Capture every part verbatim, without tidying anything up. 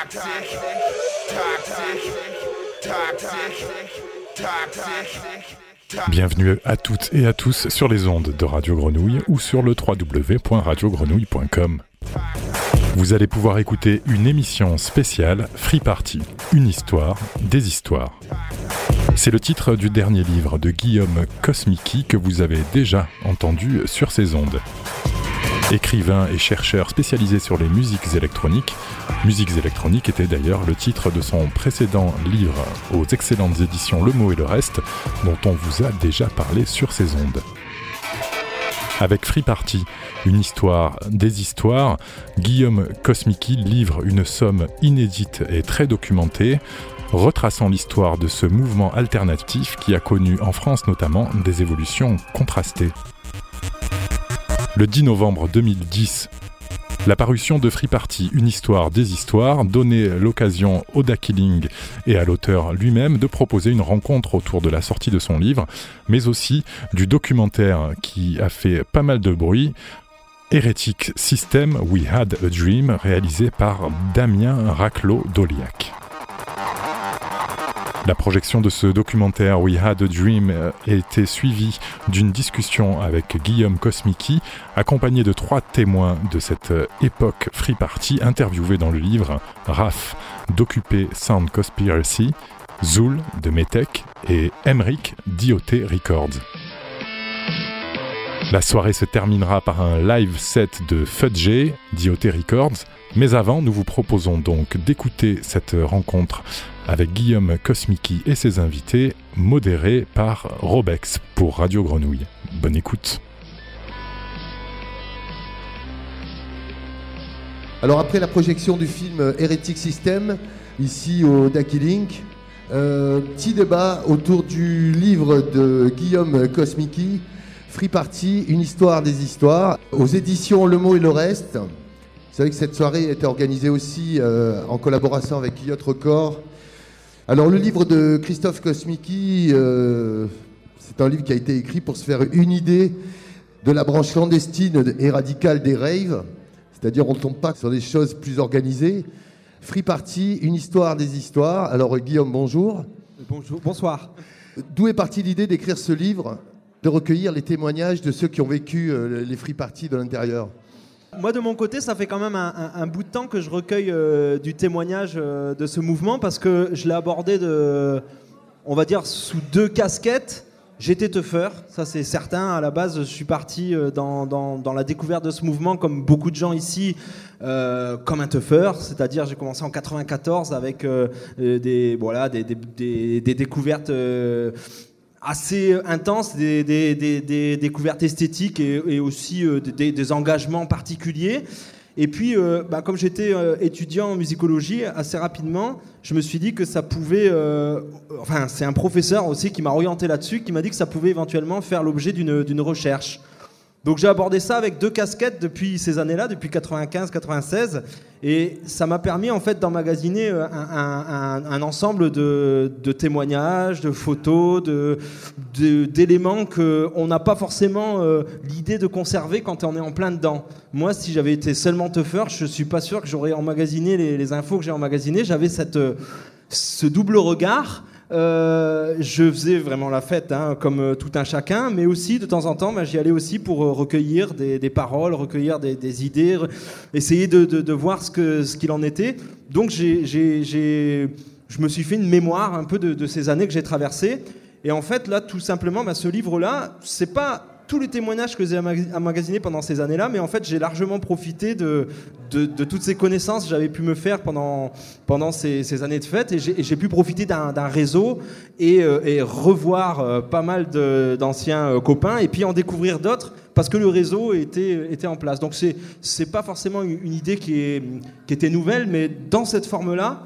Toxic, toxic, toxic, toxic. Bienvenue à toutes et à tous sur les ondes de Radio Grenouille ou sur le w w w point radio grenouille point com. Vous allez pouvoir écouter une émission spéciale Free Party, une histoire, des histoires. C'est le titre du dernier livre de Guillaume Kosmicki que vous avez déjà entendu sur ces ondes. Écrivain et chercheur spécialisé sur les musiques électroniques, Musiques électroniques était d'ailleurs le titre de son précédent livre aux excellentes éditions Le Mot et le Reste, dont on vous a déjà parlé sur ces ondes. Avec Free Party, une histoire, des histoires, Guillaume Kosmicki livre une somme inédite et très documentée, retraçant l'histoire de ce mouvement alternatif qui a connu en France notamment des évolutions contrastées. Le dix novembre deux mille dix, la parution de Free Party, une histoire des histoires, donnait l'occasion au Da Killing et à l'auteur lui-même de proposer une rencontre autour de la sortie de son livre, mais aussi du documentaire qui a fait pas mal de bruit, Heretic System, We Had a Dream, réalisé par Damien Raclos-Doliac. La projection de ce documentaire We Had a Dream a été suivie d'une discussion avec Guillaume Kosmicki, accompagné de trois témoins de cette époque Free Party interviewés dans le livre Raph d'Occupé Sound Conspiracy, Zool de Metech et Emric d'I O T Records. La soirée se terminera par un live set de Fudge d'I O T Records, mais avant, nous vous proposons donc d'écouter cette rencontre avec Guillaume Kosmicki et ses invités, modérée par Robex pour Radio Grenouille. Bonne écoute. Alors après la projection du film Heretic System, ici au Da Killing, euh, petit débat autour du livre de Guillaume Kosmicki, Free Party, une histoire des histoires, aux éditions Le Mot et le Reste. Vous savez que cette soirée a été organisée aussi euh, en collaboration avec Yacht Record. Alors le livre de Christophe Kosmicki, euh, c'est un livre qui a été écrit pour se faire une idée de la branche clandestine et radicale des raves, c'est-à-dire on ne tombe pas sur des choses plus organisées. Free Party, une histoire des histoires. Alors Guillaume, bonjour. Bonjour, bonsoir. D'où est partie l'idée d'écrire ce livre, de recueillir les témoignages de ceux qui ont vécu euh, les Free Party de l'intérieur? Moi, de mon côté, ça fait quand même un, un, un bout de temps que je recueille euh, du témoignage euh, de ce mouvement parce que je l'ai abordé, de, on va dire, sous deux casquettes. J'étais teufeur, ça c'est certain. À la base, je suis parti euh, dans, dans, dans la découverte de ce mouvement, comme beaucoup de gens ici, euh, comme un teufeur. C'est-à-dire, j'ai commencé en quatre-vingt-quatorze avec euh, des, voilà, des, des, des, des découvertes... Euh, assez intense, des, des, des, des découvertes esthétiques et, et aussi euh, des, des engagements particuliers. Et puis, euh, bah, comme j'étais euh, étudiant en musicologie, assez rapidement, je me suis dit que ça pouvait... Euh, enfin, c'est un professeur aussi qui m'a orienté là-dessus, qui m'a dit que ça pouvait éventuellement faire l'objet d'une, d'une recherche. Donc j'ai abordé ça avec deux casquettes depuis ces années-là, depuis quatre-vingt-quinze quatre-vingt-seize, et ça m'a permis en fait d'emmagasiner un, un, un, un ensemble de, de témoignages, de photos, de, de, d'éléments qu'on n'a pas forcément euh, l'idée de conserver quand on est en plein dedans. Moi, si j'avais été seulement teufeur, je suis pas sûr que j'aurais emmagasiné les, les infos que j'ai emmagasinées. J'avais cette, ce double regard. Euh, je faisais vraiment la fête, hein, comme euh, tout un chacun, mais aussi de temps en temps, bah, j'y allais aussi pour euh, recueillir des, des paroles, recueillir des, des idées, re- essayer de, de, de voir ce, que, ce qu'il en était. Donc j'ai, j'ai, j'ai, je me suis fait une mémoire un peu de, de ces années que j'ai traversées. Et en fait, là, tout simplement, bah, ce livre-là, c'est pas tous les témoignages que j'ai emmagasinés pendant ces années-là, mais en fait, j'ai largement profité de, de, de toutes ces connaissances que j'avais pu me faire pendant, pendant ces, ces années de fête, et j'ai, et j'ai pu profiter d'un, d'un réseau et, euh, et revoir euh, pas mal de, d'anciens euh, copains, et puis en découvrir d'autres, parce que le réseau était, était en place. Donc c'est, c'est pas forcément une, une idée qui, est, qui était nouvelle, mais dans cette forme-là,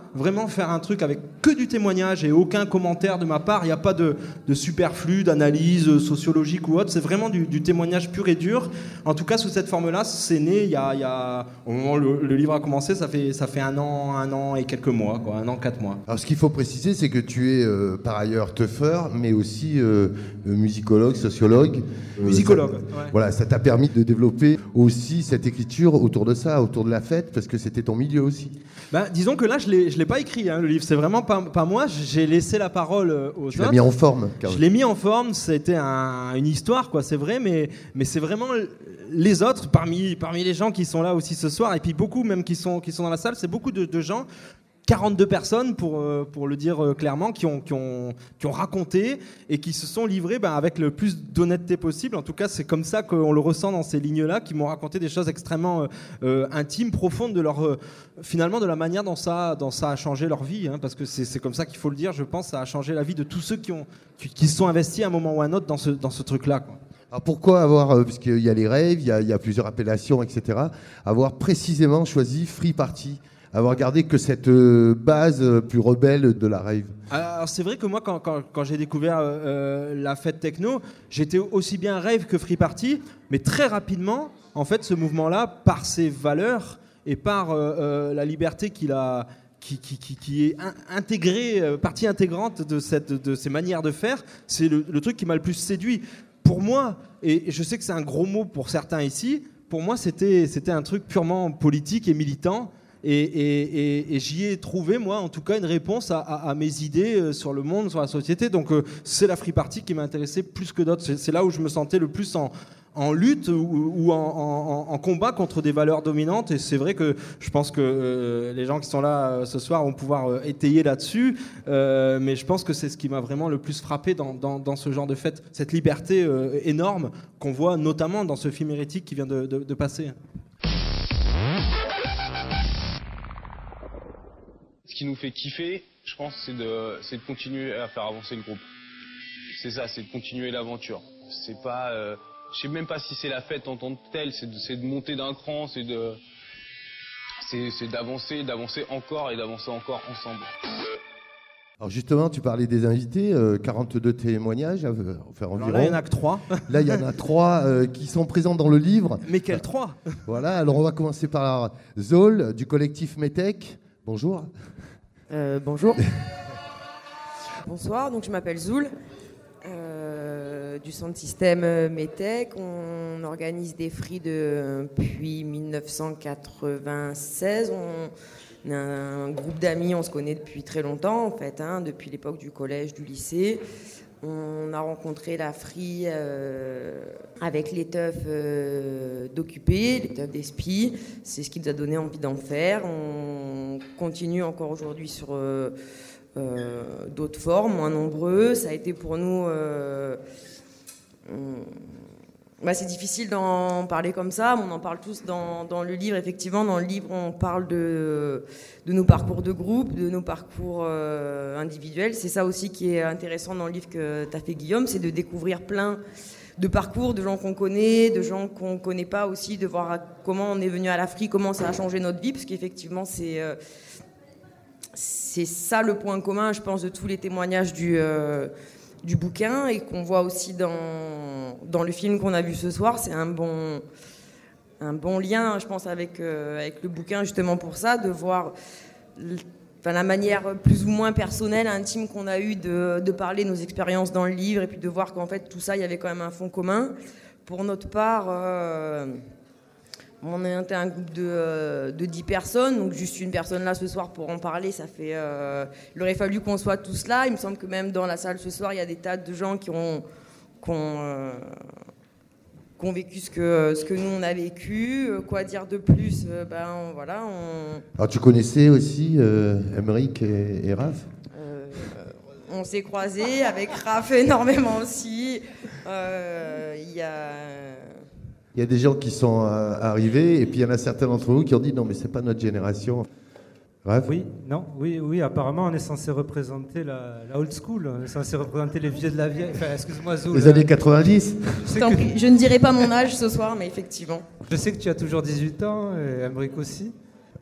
vraiment faire un truc avec que du témoignage et aucun commentaire de ma part. Il n'y a pas de, de superflu, d'analyse sociologique ou autre. C'est vraiment du, du témoignage pur et dur. En tout cas, sous cette forme-là, c'est né il y a, il y a au moment où le, le livre a commencé, ça fait, ça fait un an, un an et quelques mois, quoi, un an, quatre mois. Alors, ce qu'il faut préciser, c'est que tu es euh, par ailleurs teufeur, mais aussi euh, musicologue, sociologue. Euh, Musicologue, ça, ouais. Voilà, ça t'a permis de développer aussi cette écriture autour de ça, autour de la fête, parce que c'était ton milieu aussi. Ben, disons que là, je ne l'ai pas écrit, hein, le livre. C'est vraiment pas, pas moi. J'ai laissé la parole aux tu autres. l'as mis en forme. Car... Je l'ai mis en forme. C'était un, une histoire, quoi. C'est vrai, mais, mais c'est vraiment les autres, parmi, parmi les gens qui sont là aussi ce soir, et puis beaucoup même qui sont, qui sont dans la salle, c'est beaucoup de, de gens... quarante-deux personnes, pour, pour le dire clairement, qui ont, qui, ont, qui ont raconté et qui se sont livrés ben, avec le plus d'honnêteté possible. En tout cas, c'est comme ça qu'on le ressent dans ces lignes-là, qui m'ont raconté des choses extrêmement euh, intimes, profondes, de leur, euh, finalement de la manière dont ça, dont ça a changé leur vie. Hein, parce que c'est comme ça qu'il faut le dire, je pense, ça a changé la vie de tous ceux qui, ont, qui, qui se sont investis à un moment ou à un autre dans ce, dans ce truc-là, quoi. Alors pourquoi avoir, euh, puisqu'il y a les raves, il y a, il y a plusieurs appellations, et cetera, avoir précisément choisi Free Party ? Avoir gardé que cette euh, base euh, plus rebelle de la rave. Alors c'est vrai que moi, quand, quand, quand j'ai découvert euh, la fête techno, j'étais aussi bien rave que Free Party, mais très rapidement, en fait, ce mouvement-là, par ses valeurs et par euh, euh, la liberté qu'il a, qui, qui, qui, qui est in, intégrée, euh, partie intégrante de, cette, de ces manières de faire, c'est le, le truc qui m'a le plus séduit. Pour moi, et, et je sais que c'est un gros mot pour certains ici, pour moi, c'était c'était un truc purement politique et militant. Et, et, et, et j'y ai trouvé, moi, en tout cas, une réponse à, à, à mes idées sur le monde, sur la société. Donc, euh, c'est la Free Party qui m'a intéressé plus que d'autres. C'est là où je me sentais le plus en, en lutte ou, ou en, en, en combat contre des valeurs dominantes. Et c'est vrai que je pense que euh, les gens qui sont là euh, ce soir vont pouvoir euh, étayer là-dessus. Euh, mais je pense que c'est ce qui m'a vraiment le plus frappé dans, dans, dans ce genre de fête. Cette liberté euh, énorme qu'on voit notamment dans ce film hérétique qui vient de, de, de passer. Ce qui nous fait kiffer, je pense, c'est de, c'est de continuer à faire avancer le groupe. C'est ça, c'est de continuer l'aventure. C'est pas, euh, je sais même pas si c'est la fête en tant que telle, c'est de, c'est de monter d'un cran, c'est de, c'est, c'est d'avancer, d'avancer encore et d'avancer encore ensemble. Alors justement, tu parlais des invités, euh, quarante-deux témoignages, euh, enfin environ. Alors là, il y en a que trois. Là, il y en a trois euh, qui sont présents dans le livre. Mais quels trois ? Voilà, alors on va commencer par Zol, du collectif Metec. Bonjour. Euh, bonjour. Bonsoir, donc je m'appelle Zoul, euh, du centre système Metec. On organise des free depuis mille neuf cent quatre-vingt-seize. On a un groupe d'amis, on se connaît depuis très longtemps en fait, hein, depuis l'époque du collège, du lycée. On a rencontré la Free euh, avec les teufs euh, d'Occupé, les teufs d'Espi. C'est ce qui nous a donné envie d'en faire. On continue encore aujourd'hui sur euh, euh, d'autres formes, moins nombreux. Ça a été pour nous... Euh, on, bah c'est difficile d'en parler comme ça, mais on en parle tous dans, dans le livre. Effectivement, dans le livre, on parle de, de nos parcours de groupe, de nos parcours euh, individuels. C'est ça aussi qui est intéressant dans le livre que tu as fait, Guillaume, c'est de découvrir plein de parcours, de gens qu'on connaît, de gens qu'on ne connaît pas aussi, de voir comment on est venu à l'Afrique, comment ça a changé notre vie, parce qu'effectivement, c'est, euh, c'est ça le point commun, je pense, de tous les témoignages du... Euh, du bouquin et qu'on voit aussi dans, dans le film qu'on a vu ce soir. C'est un bon, un bon lien, je pense, avec, euh, avec le bouquin, justement pour ça, de voir enfin, la manière plus ou moins personnelle, intime qu'on a eue de, de parler de nos expériences dans le livre et puis de voir qu'en fait, tout ça, il y avait quand même un fond commun. Pour notre part... Euh, on est un groupe de, euh, de dix personnes, donc juste une personne là ce soir pour en parler, ça fait... Euh, il aurait fallu qu'on soit tous là. Il me semble que même dans la salle ce soir, il y a des tas de gens qui ont, qui ont, euh, qui ont vécu ce que, ce que nous on a vécu. Quoi dire de plus euh, ben, on, voilà, on... Alors tu connaissais aussi euh, Emeric et, et Raph euh, On s'est croisés avec Raph énormément aussi. Euh, il y a... Il y a des gens qui sont euh, arrivés et puis il y en a certains d'entre vous qui ont dit non mais c'est pas notre génération. Bref. Oui, non, oui, oui, apparemment on est censé représenter la, la old school, on est censé représenter les vieux de la vieille. Enfin, excuse-moi Zoul. Les années quatre-vingt-dix. Je, Tant que... je ne dirai pas mon âge ce soir, mais effectivement. Je sais que tu as toujours dix-huit ans, et Emeric aussi.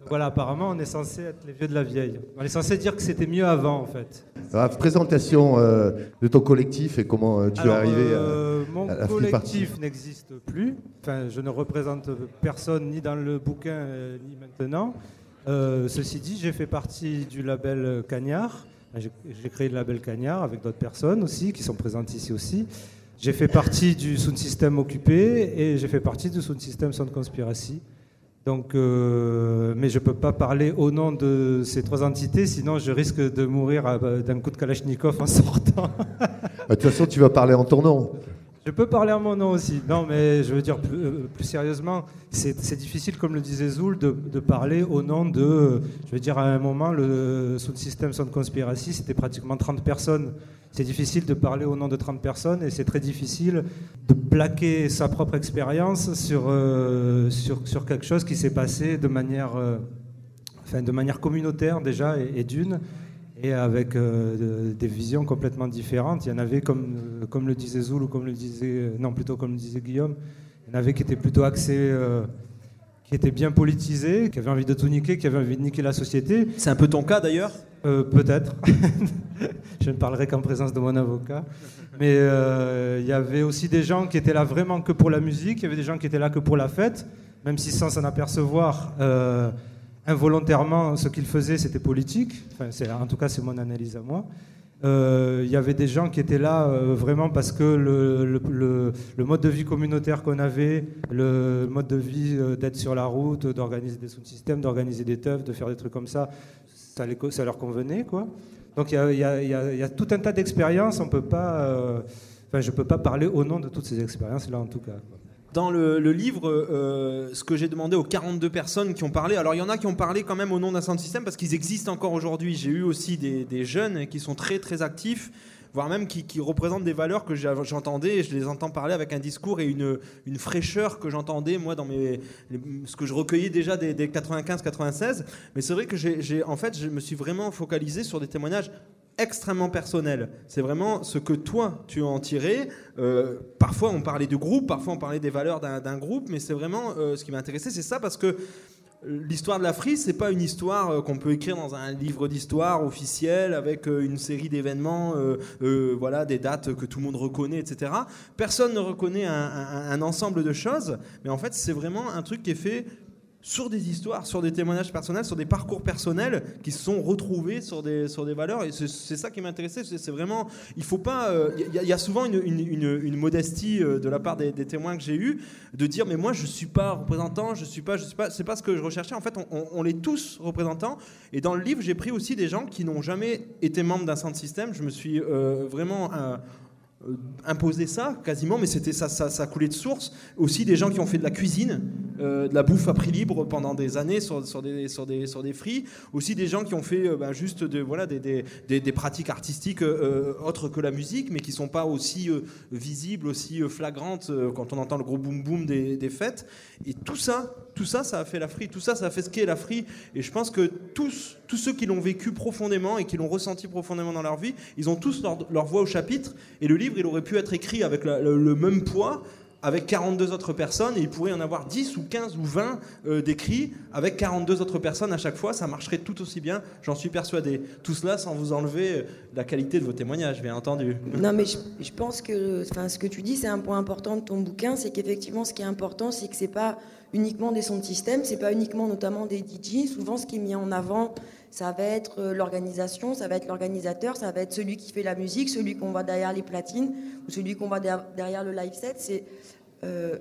Voilà, apparemment, on est censé être les vieux de la vieille. On est censé dire que c'était mieux avant, en fait. Alors, présentation euh, de ton collectif et comment euh, tu Alors, es arrivé euh, à, mon à la Free Party. collectif n'existe plus. Enfin, je ne représente personne ni dans le bouquin euh, ni maintenant. Euh, ceci dit, j'ai fait partie du label Cagnard. J'ai, j'ai créé le label Cagnard avec d'autres personnes aussi qui sont présentes ici aussi. J'ai fait partie du Sound System Occupé et j'ai fait partie du Sound System Sound Conspiracy. Donc, euh, mais je ne peux pas parler au nom de ces trois entités, sinon je risque de mourir à, d'un coup de Kalachnikov en sortant. De toute façon, tu vas parler en ton nom. Je peux parler en mon nom aussi. Non, mais je veux dire plus, euh, plus sérieusement, c'est, c'est difficile, comme le disait Zoul, de, de parler au nom de... Je veux dire, à un moment, le Sound System Sound Conspiracy, c'était pratiquement trente personnes. C'est difficile de parler au nom de trente personnes et c'est très difficile de plaquer sa propre expérience sur, euh, sur, sur quelque chose qui s'est passé de manière, euh, enfin, de manière communautaire déjà et, et d'une, et avec euh, de, des visions complètement différentes. Il y en avait, comme, euh, comme le disait Zoul, ou comme le disait, non, plutôt comme le disait Guillaume, il y en avait qui étaient plutôt axés... Euh, qui étaient bien politisés, qui avaient envie de tout niquer, qui avaient envie de niquer la société. C'est un peu ton cas d'ailleurs ? euh, Peut-être. Je ne parlerai qu'en présence de mon avocat. Mais il euh, y avait aussi des gens qui étaient là vraiment que pour la musique, il y avait des gens qui étaient là que pour la fête, même si sans s'en apercevoir, euh, involontairement, ce qu'ils faisaient, c'était politique. Enfin, c'est, en tout cas, c'est mon analyse à moi. Il euh, y avait des gens qui étaient là euh, vraiment parce que le, le, le, le mode de vie communautaire qu'on avait, le mode de vie euh, d'être sur la route, d'organiser des sous-systèmes, d'organiser des teufs, de faire des trucs comme ça, ça, les, ça leur convenait, quoi. Donc il y a, y a, y a, y a tout un tas d'expériences. On peut pas, euh, enfin, je ne peux pas parler au nom de toutes ces expériences-là, en tout cas. Dans le, le livre, euh, ce que j'ai demandé aux quarante-deux personnes qui ont parlé, alors il y en a qui ont parlé quand même au nom d'un sound system parce qu'ils existent encore aujourd'hui. J'ai eu aussi des, des jeunes qui sont très très actifs, voire même qui, qui représentent des valeurs que j'entendais, et je les entends parler avec un discours et une, une fraîcheur que j'entendais moi dans mes, les, ce que je recueillais déjà des, des quatre-vingt-quinze quatre-vingt-seize. Mais c'est vrai que j'ai, j'ai, en fait, je me suis vraiment focalisé sur des témoignages extrêmement personnel. C'est vraiment ce que toi, tu as en tiré. Euh, parfois, on parlait de groupe, parfois, on parlait des valeurs d'un, d'un groupe, mais c'est vraiment euh, ce qui m'a intéressé, c'est ça, parce que l'histoire de la Free, c'est pas une histoire euh, qu'on peut écrire dans un livre d'histoire officiel avec euh, une série d'événements, euh, euh, voilà, des dates que tout le monde reconnaît, et cetera. Personne ne reconnaît un, un, un ensemble de choses, mais en fait, c'est vraiment un truc qui est fait sur des histoires, sur des témoignages personnels, sur des parcours personnels qui se sont retrouvés sur des, sur des valeurs. Et c'est, c'est ça qui m'intéressait. C'est, c'est vraiment... Il faut pas... Il euh, y, y a souvent une, une, une, une modestie euh, de la part des, des témoins que j'ai eus de dire « Mais moi, je ne suis pas représentant, je suis pas... Je suis pas c'est pas ce que je recherchais. » En fait, on, on, on est tous représentants. Et dans le livre, j'ai pris aussi des gens qui n'ont jamais été membres d'un sound system. Je me suis euh, vraiment... Euh, Euh, imposer ça quasiment, mais c'était ça, ça, ça coulait de source. Aussi des gens qui ont fait de la cuisine, euh, de la bouffe à prix libre pendant des années sur, sur des sur des sur des free. Aussi des gens qui ont fait euh, ben, juste de voilà des des, des, des pratiques artistiques euh, autres que la musique, mais qui sont pas aussi euh, visibles, aussi euh, flagrantes euh, quand on entend le gros boom boom des, des fêtes. Et tout ça, tout ça, ça a fait la free. Tout ça, ça a fait ce qu'est la free. Et je pense que tous tous ceux qui l'ont vécu profondément et qui l'ont ressenti profondément dans leur vie, ils ont tous leur, leur voix au chapitre. Et le livre, il aurait pu être écrit avec la, le, le même poids, avec quarante-deux autres personnes, et il pourrait y en avoir dix ou quinze ou vingt euh, d'écrits, avec quarante-deux autres personnes à chaque fois, ça marcherait tout aussi bien, j'en suis persuadé. Tout cela sans vous enlever la qualité de vos témoignages, bien entendu. Non, mais je, je pense que enfin, ce que tu dis, c'est un point important de ton bouquin, c'est qu'effectivement, ce qui est important, c'est que c'est pas uniquement des sons de système, c'est pas uniquement notamment des D J. Souvent, ce qui est mis en avant, ça va être l'organisation, ça va être l'organisateur, ça va être celui qui fait la musique, celui qu'on voit derrière les platines ou celui qu'on voit derrière le live set. C'est euh,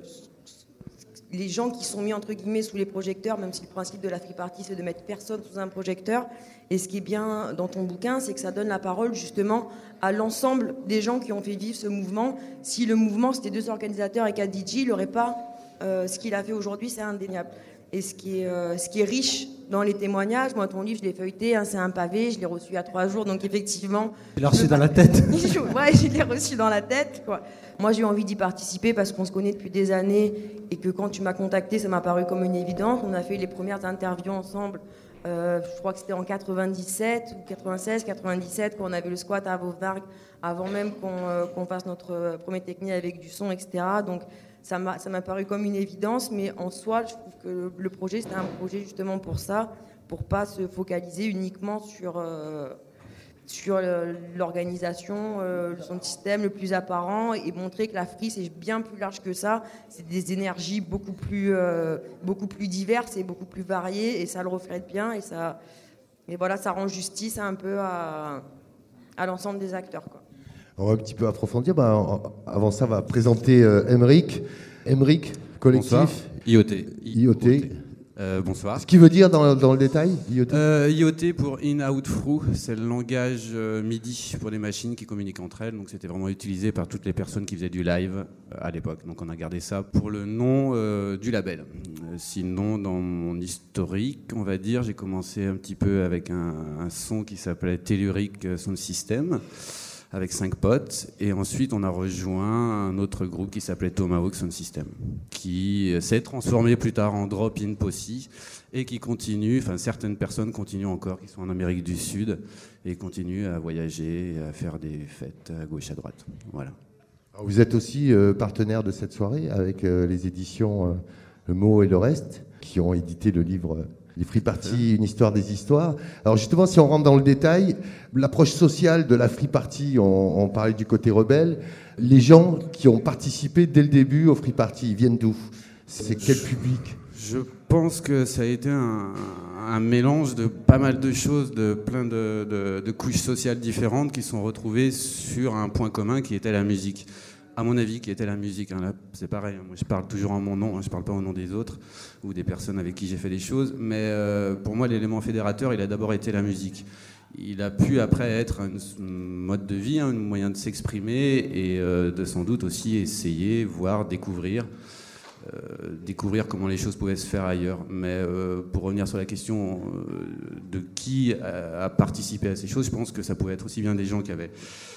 les gens qui sont mis entre guillemets sous les projecteurs, même si le principe de la free party c'est de mettre personne sous un projecteur. Et ce qui est bien dans ton bouquin, c'est que ça donne la parole justement à l'ensemble des gens qui ont fait vivre ce mouvement. Si le mouvement c'était deux organisateurs et quatre D J, il n'aurait pas euh, ce qu'il a fait aujourd'hui, c'est indéniable. Et ce qui est, euh, ce qui est riche dans les témoignages, moi ton livre je l'ai feuilleté, hein, c'est un pavé, je l'ai reçu il y a trois jours, donc effectivement... Tu l'as reçu dans la tête. Ouais, je l'ai reçu dans la tête, quoi. Moi j'ai eu envie d'y participer parce qu'on se connaît depuis des années et que quand tu m'as contacté, ça m'a paru comme une évidence. On a fait les premières interviews ensemble, euh, je crois que c'était en quatre-vingt-dix-sept ou quatre-vingt-seize, quatre-vingt-dix-sept, quand on avait le squat à Vauvargues, avant même qu'on, euh, qu'on fasse notre premier technique avec du son, et cetera. Donc ça m'a, ça m'a paru comme une évidence, mais en soi, je trouve que le projet, c'était un projet justement pour ça, pour pas se focaliser uniquement sur, euh, sur l'organisation, euh, son système le plus apparent, et montrer que la Free, c'est bien plus large que ça. C'est des énergies beaucoup plus, euh, beaucoup plus diverses et beaucoup plus variées, et ça le reflète bien, et ça, et voilà, ça rend justice un peu à, à l'ensemble des acteurs, quoi. On va un petit peu approfondir. Bah, avant ça, on va présenter euh, Emeric. Emeric, collectif. Bonsoir. I O T. I O T. Euh, bonsoir. Ce qui veut dire dans, dans le détail, I O T euh, I O T pour In Out Through, c'est le langage euh, MIDI pour les machines qui communiquent entre elles. Donc c'était vraiment utilisé par toutes les personnes qui faisaient du live euh, à l'époque. Donc on a gardé ça pour le nom euh, du label. Euh, sinon, dans mon historique, on va dire, j'ai commencé un petit peu avec un, un son qui s'appelait Telluric Sound System, avec cinq potes, et ensuite on a rejoint un autre groupe qui s'appelait Tomahawk Sound System, qui s'est transformé plus tard en Drop-In Posse, et qui continue, enfin certaines personnes continuent encore, qui sont en Amérique du Sud, et continuent à voyager, à faire des fêtes à gauche, à droite. Voilà. Alors vous êtes aussi euh, partenaire de cette soirée avec euh, les éditions euh, Le Mot et le Reste, qui ont édité le livre euh, Les Free Party, une histoire des histoires. Alors justement, si on rentre dans le détail, l'approche sociale de la Free Party, on, on parlait du côté rebelle. Les gens qui ont participé dès le début au Free Party, ils viennent d'où? C'est quel public? Je pense que ça a été un, un mélange de pas mal de choses, de plein de, de, de couches sociales différentes qui sont retrouvées sur un point commun qui était la musique. À mon avis, qui était la musique. Hein. Là, c'est pareil, moi je parle toujours en mon nom, hein, je parle pas au nom des autres ou des personnes avec qui j'ai fait des choses, mais euh, pour moi l'élément fédérateur, il a d'abord été la musique. Il a pu après être un mode de vie, hein, un moyen de s'exprimer et euh, de sans doute aussi essayer, voire découvrir, euh, découvrir comment les choses pouvaient se faire ailleurs. Mais euh, pour revenir sur la question euh, de qui a, a participé à ces choses, je pense que ça pouvait être aussi bien des gens qui avaient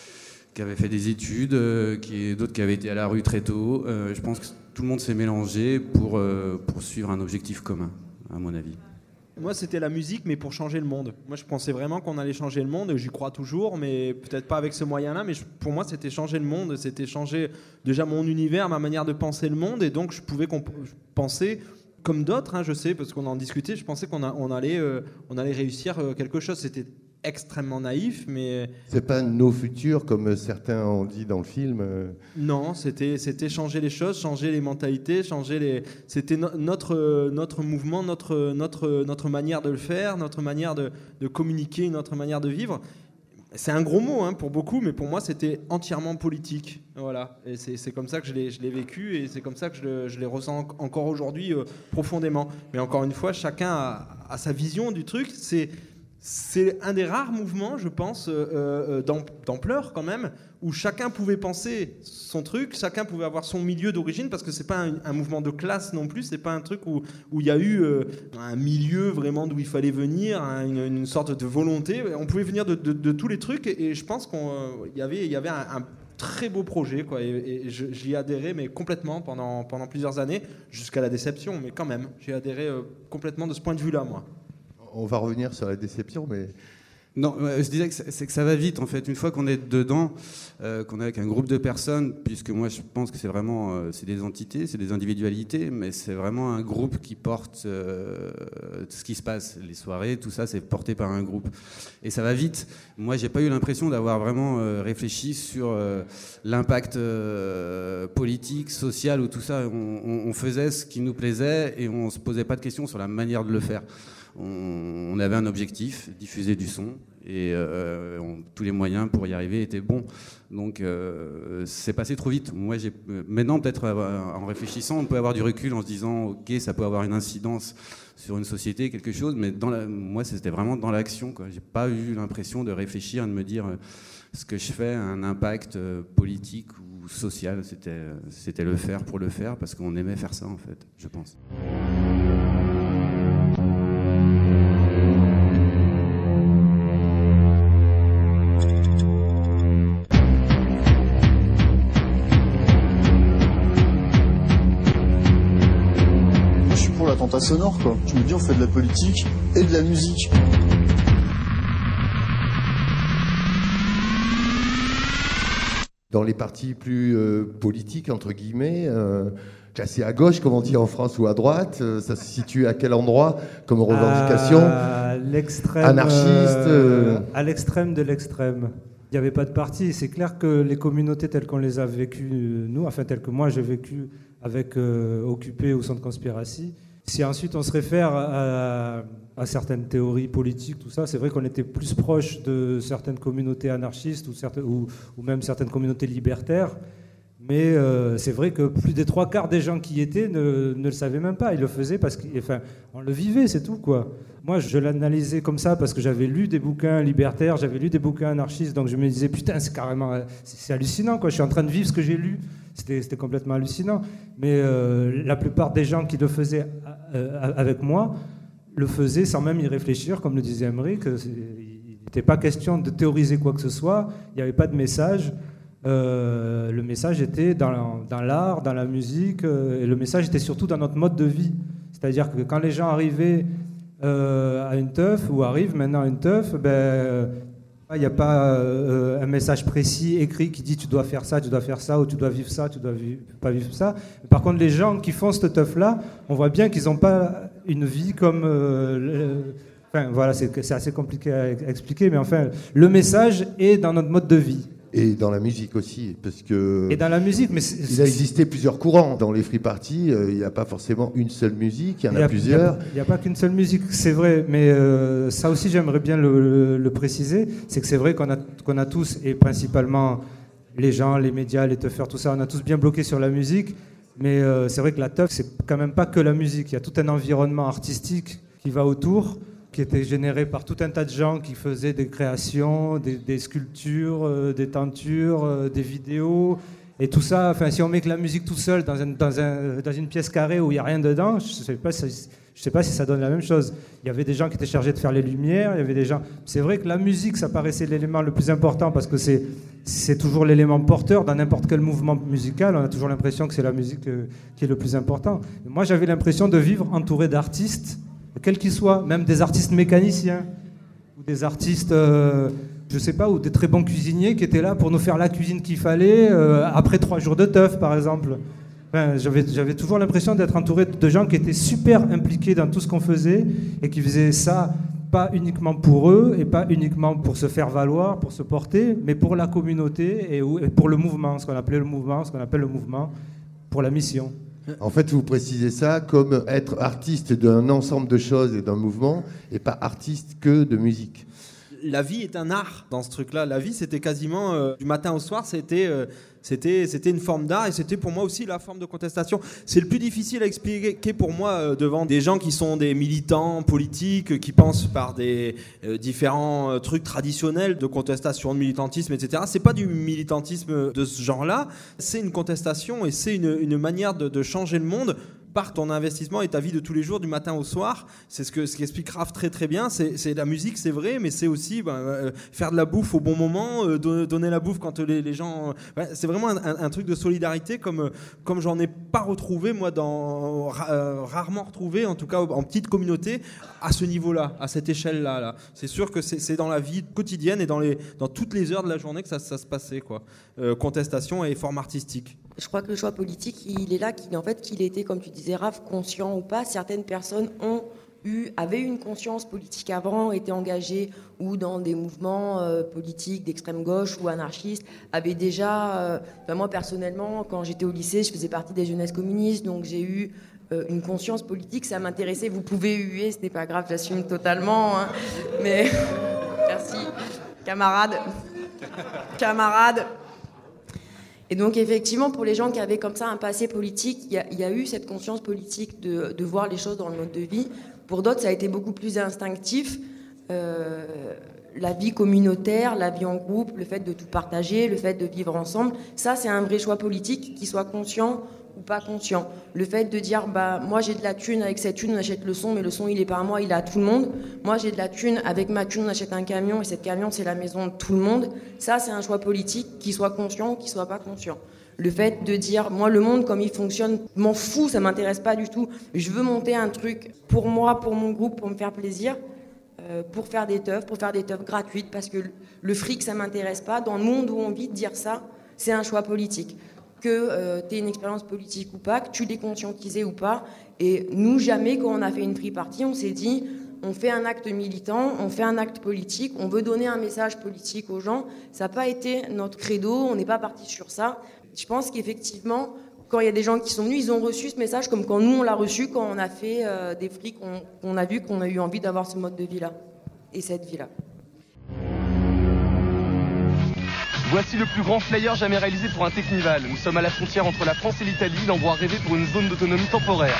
qui avaient fait des études, euh, qui, d'autres qui avaient été à la rue très tôt. Euh, je pense que tout le monde s'est mélangé pour, euh, pour suivre un objectif commun, à mon avis. Moi, c'était la musique, mais pour changer le monde. Moi, je pensais vraiment qu'on allait changer le monde, j'y crois toujours, mais peut-être pas avec ce moyen-là, mais je, pour moi, c'était changer le monde, c'était changer déjà mon univers, ma manière de penser le monde, et donc je pouvais comp- penser... Comme d'autres, hein, je sais, parce qu'on en discutait, je pensais qu'on a, on allait, euh, on allait réussir euh, quelque chose. C'était extrêmement naïf, mais... C'est pas nos futurs, comme certains ont dit dans le film. Non, c'était, c'était changer les choses, changer les mentalités, changer les... C'était no- notre, notre mouvement, notre, notre, notre manière de le faire, notre manière de, de communiquer, notre manière de vivre. C'est un gros mot hein, pour beaucoup, mais pour moi, c'était entièrement politique. Voilà. Et c'est, c'est comme ça que je l'ai, je l'ai vécu et c'est comme ça que je le, je les ressens encore aujourd'hui euh, profondément. Mais encore une fois, chacun a, a sa vision du truc. C'est, c'est un des rares mouvements, je pense, euh, euh, d'ampleur quand même, où chacun pouvait penser son truc, chacun pouvait avoir son milieu d'origine, parce que c'est pas un, un mouvement de classe non plus, c'est pas un truc où où il y a eu euh, un milieu vraiment d'où il fallait venir, hein, une, une sorte de volonté. On pouvait venir de, de, de tous les trucs, et, et je pense qu'on euh, y avait il y avait un, un très beau projet, quoi, et, et je, j'y ai adhéré, mais complètement pendant pendant plusieurs années, jusqu'à la déception, mais quand même, j'ai adhéré euh, complètement de ce point de vue-là, moi. On va revenir sur la déception, mais... Non, je disais que c'est que ça va vite en fait. Une fois qu'on est dedans, euh, qu'on est avec un groupe de personnes, puisque moi je pense que c'est vraiment, euh, c'est des entités, c'est des individualités, mais c'est vraiment un groupe qui porte euh, ce qui se passe, les soirées, tout ça, c'est porté par un groupe. Et ça va vite. Moi, j'ai pas eu l'impression d'avoir vraiment euh, réfléchi sur euh, l'impact euh, politique, social ou tout ça. On, on, on faisait ce qui nous plaisait et on se posait pas de questions sur la manière de le faire. On, on avait un objectif, diffuser du son, et euh, on, tous les moyens pour y arriver étaient bons. Donc euh, c'est passé trop vite. Moi, j'ai, maintenant, peut-être en réfléchissant, on peut avoir du recul en se disant ok, ça peut avoir une incidence sur une société, quelque chose, mais dans la, moi, c'était vraiment dans l'action, quoi. J'ai pas eu l'impression de réfléchir et de me dire euh, ce que je fais a un impact euh, politique ou social. C'était, c'était le faire pour le faire, parce qu'on aimait faire ça, en fait, je pense. L'attentat sonore, quoi. Je me dis, on fait de la politique et de la musique. Dans les partis plus euh, politiques, entre guillemets, euh, classés à gauche, comme on dit en France, ou à droite, euh, ça se situe à quel endroit comme revendication? À l'extrême, anarchiste euh, à l'extrême de l'extrême. Il n'y avait pas de parti. C'est clair que les communautés telles qu'on les a vécues, nous, enfin telles que moi j'ai vécu avec euh, Occupé ou Centre Conspiracy, si ensuite on se réfère à, à certaines théories politiques, tout ça, c'est vrai qu'on était plus proche de certaines communautés anarchistes ou, certaines, ou, ou même certaines communautés libertaires. Mais euh, c'est vrai que plus des trois quarts des gens qui y étaient ne, ne le savaient même pas. Ils le faisaient parce qu'on enfin, le vivait, c'est tout, quoi. Moi, je l'analysais comme ça parce que j'avais lu des bouquins libertaires, j'avais lu des bouquins anarchistes, donc je me disais, putain, c'est carrément... C'est, c'est hallucinant, quoi. Je suis en train de vivre ce que j'ai lu. C'était, c'était complètement hallucinant. Mais euh, la plupart des gens qui le faisaient euh, avec moi le faisaient sans même y réfléchir, comme le disait Aymeric. Il n'était pas question de théoriser quoi que ce soit. Il n'y avait pas de message. Euh, le message était dans, dans l'art, dans la musique, euh, et le message était surtout dans notre mode de vie. C'est-à-dire que quand les gens arrivaient euh, à une teuf, ou arrivent maintenant à une teuf, ben, il n'y a pas euh, un message précis, écrit, qui dit tu dois faire ça, tu dois faire ça, ou tu dois vivre ça, tu dois vivre, pas vivre ça. Par contre, les gens qui font cette teuf-là, on voit bien qu'ils n'ont pas une vie comme... Euh, le, enfin, voilà, c'est, c'est assez compliqué à expliquer, mais enfin, le message est dans notre mode de vie. Et dans la musique aussi, parce que... Et dans la musique, mais... C'est, il a existé plusieurs courants. Dans les free parties, euh, il n'y a pas forcément une seule musique, il y en a, a plusieurs. Il n'y a, a pas qu'une seule musique, c'est vrai, mais euh, ça aussi j'aimerais bien le, le, le préciser, c'est que c'est vrai qu'on a, qu'on a tous, et principalement les gens, les médias, les teufeurs, tout ça, on a tous bien bloqué sur la musique, mais euh, c'est vrai que la teuf, c'est quand même pas que la musique, il y a tout un environnement artistique qui va autour, qui était généré par tout un tas de gens qui faisaient des créations, des, des sculptures, euh, des tentures, euh, des vidéos, et tout ça. Enfin, si on met que la musique tout seul dans, un, dans, un, dans une pièce carrée où il n'y a rien dedans, je ne sais pas si, je sais pas si ça donne la même chose. Il y avait des gens qui étaient chargés de faire les lumières, il y avait des gens... C'est vrai que la musique, ça paraissait l'élément le plus important parce que c'est, c'est toujours l'élément porteur dans n'importe quel mouvement musical. On a toujours l'impression que c'est la musique euh, qui est le plus important. Et moi, j'avais l'impression de vivre entouré d'artistes, quels qu'ils soient, même des artistes mécaniciens, ou des artistes, euh, je sais pas, ou des très bons cuisiniers qui étaient là pour nous faire la cuisine qu'il fallait, euh, après trois jours de teuf, par exemple. Enfin, j'avais, j'avais toujours l'impression d'être entouré de gens qui étaient super impliqués dans tout ce qu'on faisait, et qui faisaient ça pas uniquement pour eux, et pas uniquement pour se faire valoir, pour se porter, mais pour la communauté, et pour le mouvement, ce qu'on appelait le mouvement, ce qu'on appelle le mouvement, pour la mission. En fait, vous précisez ça comme être artiste d'un ensemble de choses et d'un mouvement, et pas artiste que de musique. La vie est un art dans ce truc-là. La vie, c'était quasiment euh, du matin au soir, c'était, euh, c'était, c'était une forme d'art, et c'était pour moi aussi la forme de contestation. C'est le plus difficile à expliquer pour moi euh, devant des gens qui sont des militants politiques, qui pensent par des euh, différents euh, trucs traditionnels de contestation, de militantisme, et cetera. C'est pas du militantisme de ce genre-là, c'est une contestation, et c'est une, une manière de, de changer le monde par ton investissement et ta vie de tous les jours, du matin au soir. C'est ce que ce qu'explique Raph très très bien. C'est, c'est la musique, c'est vrai, mais c'est aussi ben, euh, faire de la bouffe au bon moment, euh, don, donner la bouffe quand les, les gens... Euh, ben, c'est vraiment un, un, un truc de solidarité comme, comme j'en ai pas retrouvé, moi, dans, ra, euh, rarement retrouvé, en tout cas en petite communauté, à ce niveau-là, à cette échelle-là. Là. C'est sûr que c'est, c'est dans la vie quotidienne et dans, les, dans toutes les heures de la journée que ça, ça se passait, quoi. Euh, contestation et forme artistique. Je crois que le choix politique, il est là, qu'il, en fait, qu'il était, comme tu disais, Raph, conscient ou pas. Certaines personnes ont eu, avaient une conscience politique avant, étaient engagées ou dans des mouvements euh, politiques d'extrême gauche ou anarchistes, avaient déjà... Euh, ben moi, personnellement, quand j'étais au lycée, je faisais partie des jeunesses communistes, donc j'ai eu euh, une conscience politique, ça m'intéressait. Vous pouvez huer, ce n'est pas grave, j'assume totalement. Hein, mais... Merci. Camarades. Camarades. Et donc, effectivement, pour les gens qui avaient comme ça un passé politique, il y, y a eu cette conscience politique de, de voir les choses dans le mode de vie. Pour d'autres, ça a été beaucoup plus instinctif. Euh, la vie communautaire, la vie en groupe, le fait de tout partager, le fait de vivre ensemble, ça, c'est un vrai choix politique, qu'il soit conscient ou pas conscient. Le fait de dire, bah, moi j'ai de la thune, avec cette thune on achète le son, mais le son il est pas à moi, il est à tout le monde. Moi j'ai de la thune, avec ma thune on achète un camion, et cette camion c'est la maison de tout le monde. Ça c'est un choix politique, qu'il soit conscient ou qu'il soit pas conscient. Le fait de dire, moi le monde comme il fonctionne, m'en fous, ça m'intéresse pas du tout. Je veux monter un truc pour moi, pour mon groupe, pour me faire plaisir, euh, pour faire des teufs, pour faire des teufs gratuites, parce que le fric ça m'intéresse pas. Dans le monde où on vit, de dire ça, c'est un choix politique. Que euh, tu aies une expérience politique ou pas, que tu l'aies conscientisé ou pas. Et nous, jamais, quand on a fait une free party, on s'est dit, on fait un acte militant, on fait un acte politique, on veut donner un message politique aux gens. Ça n'a pas été notre credo, on n'est pas parti sur ça. Je pense qu'effectivement, quand il y a des gens qui sont venus, ils ont reçu ce message comme quand nous, on l'a reçu, quand on a fait euh, des free, qu'on, qu'on a vu qu'on a eu envie d'avoir ce mode de vie-là et cette vie-là. Voici le plus grand flyer jamais réalisé pour un Technival. Nous sommes à la frontière entre la France et l'Italie, l'endroit rêvé pour une zone d'autonomie temporaire.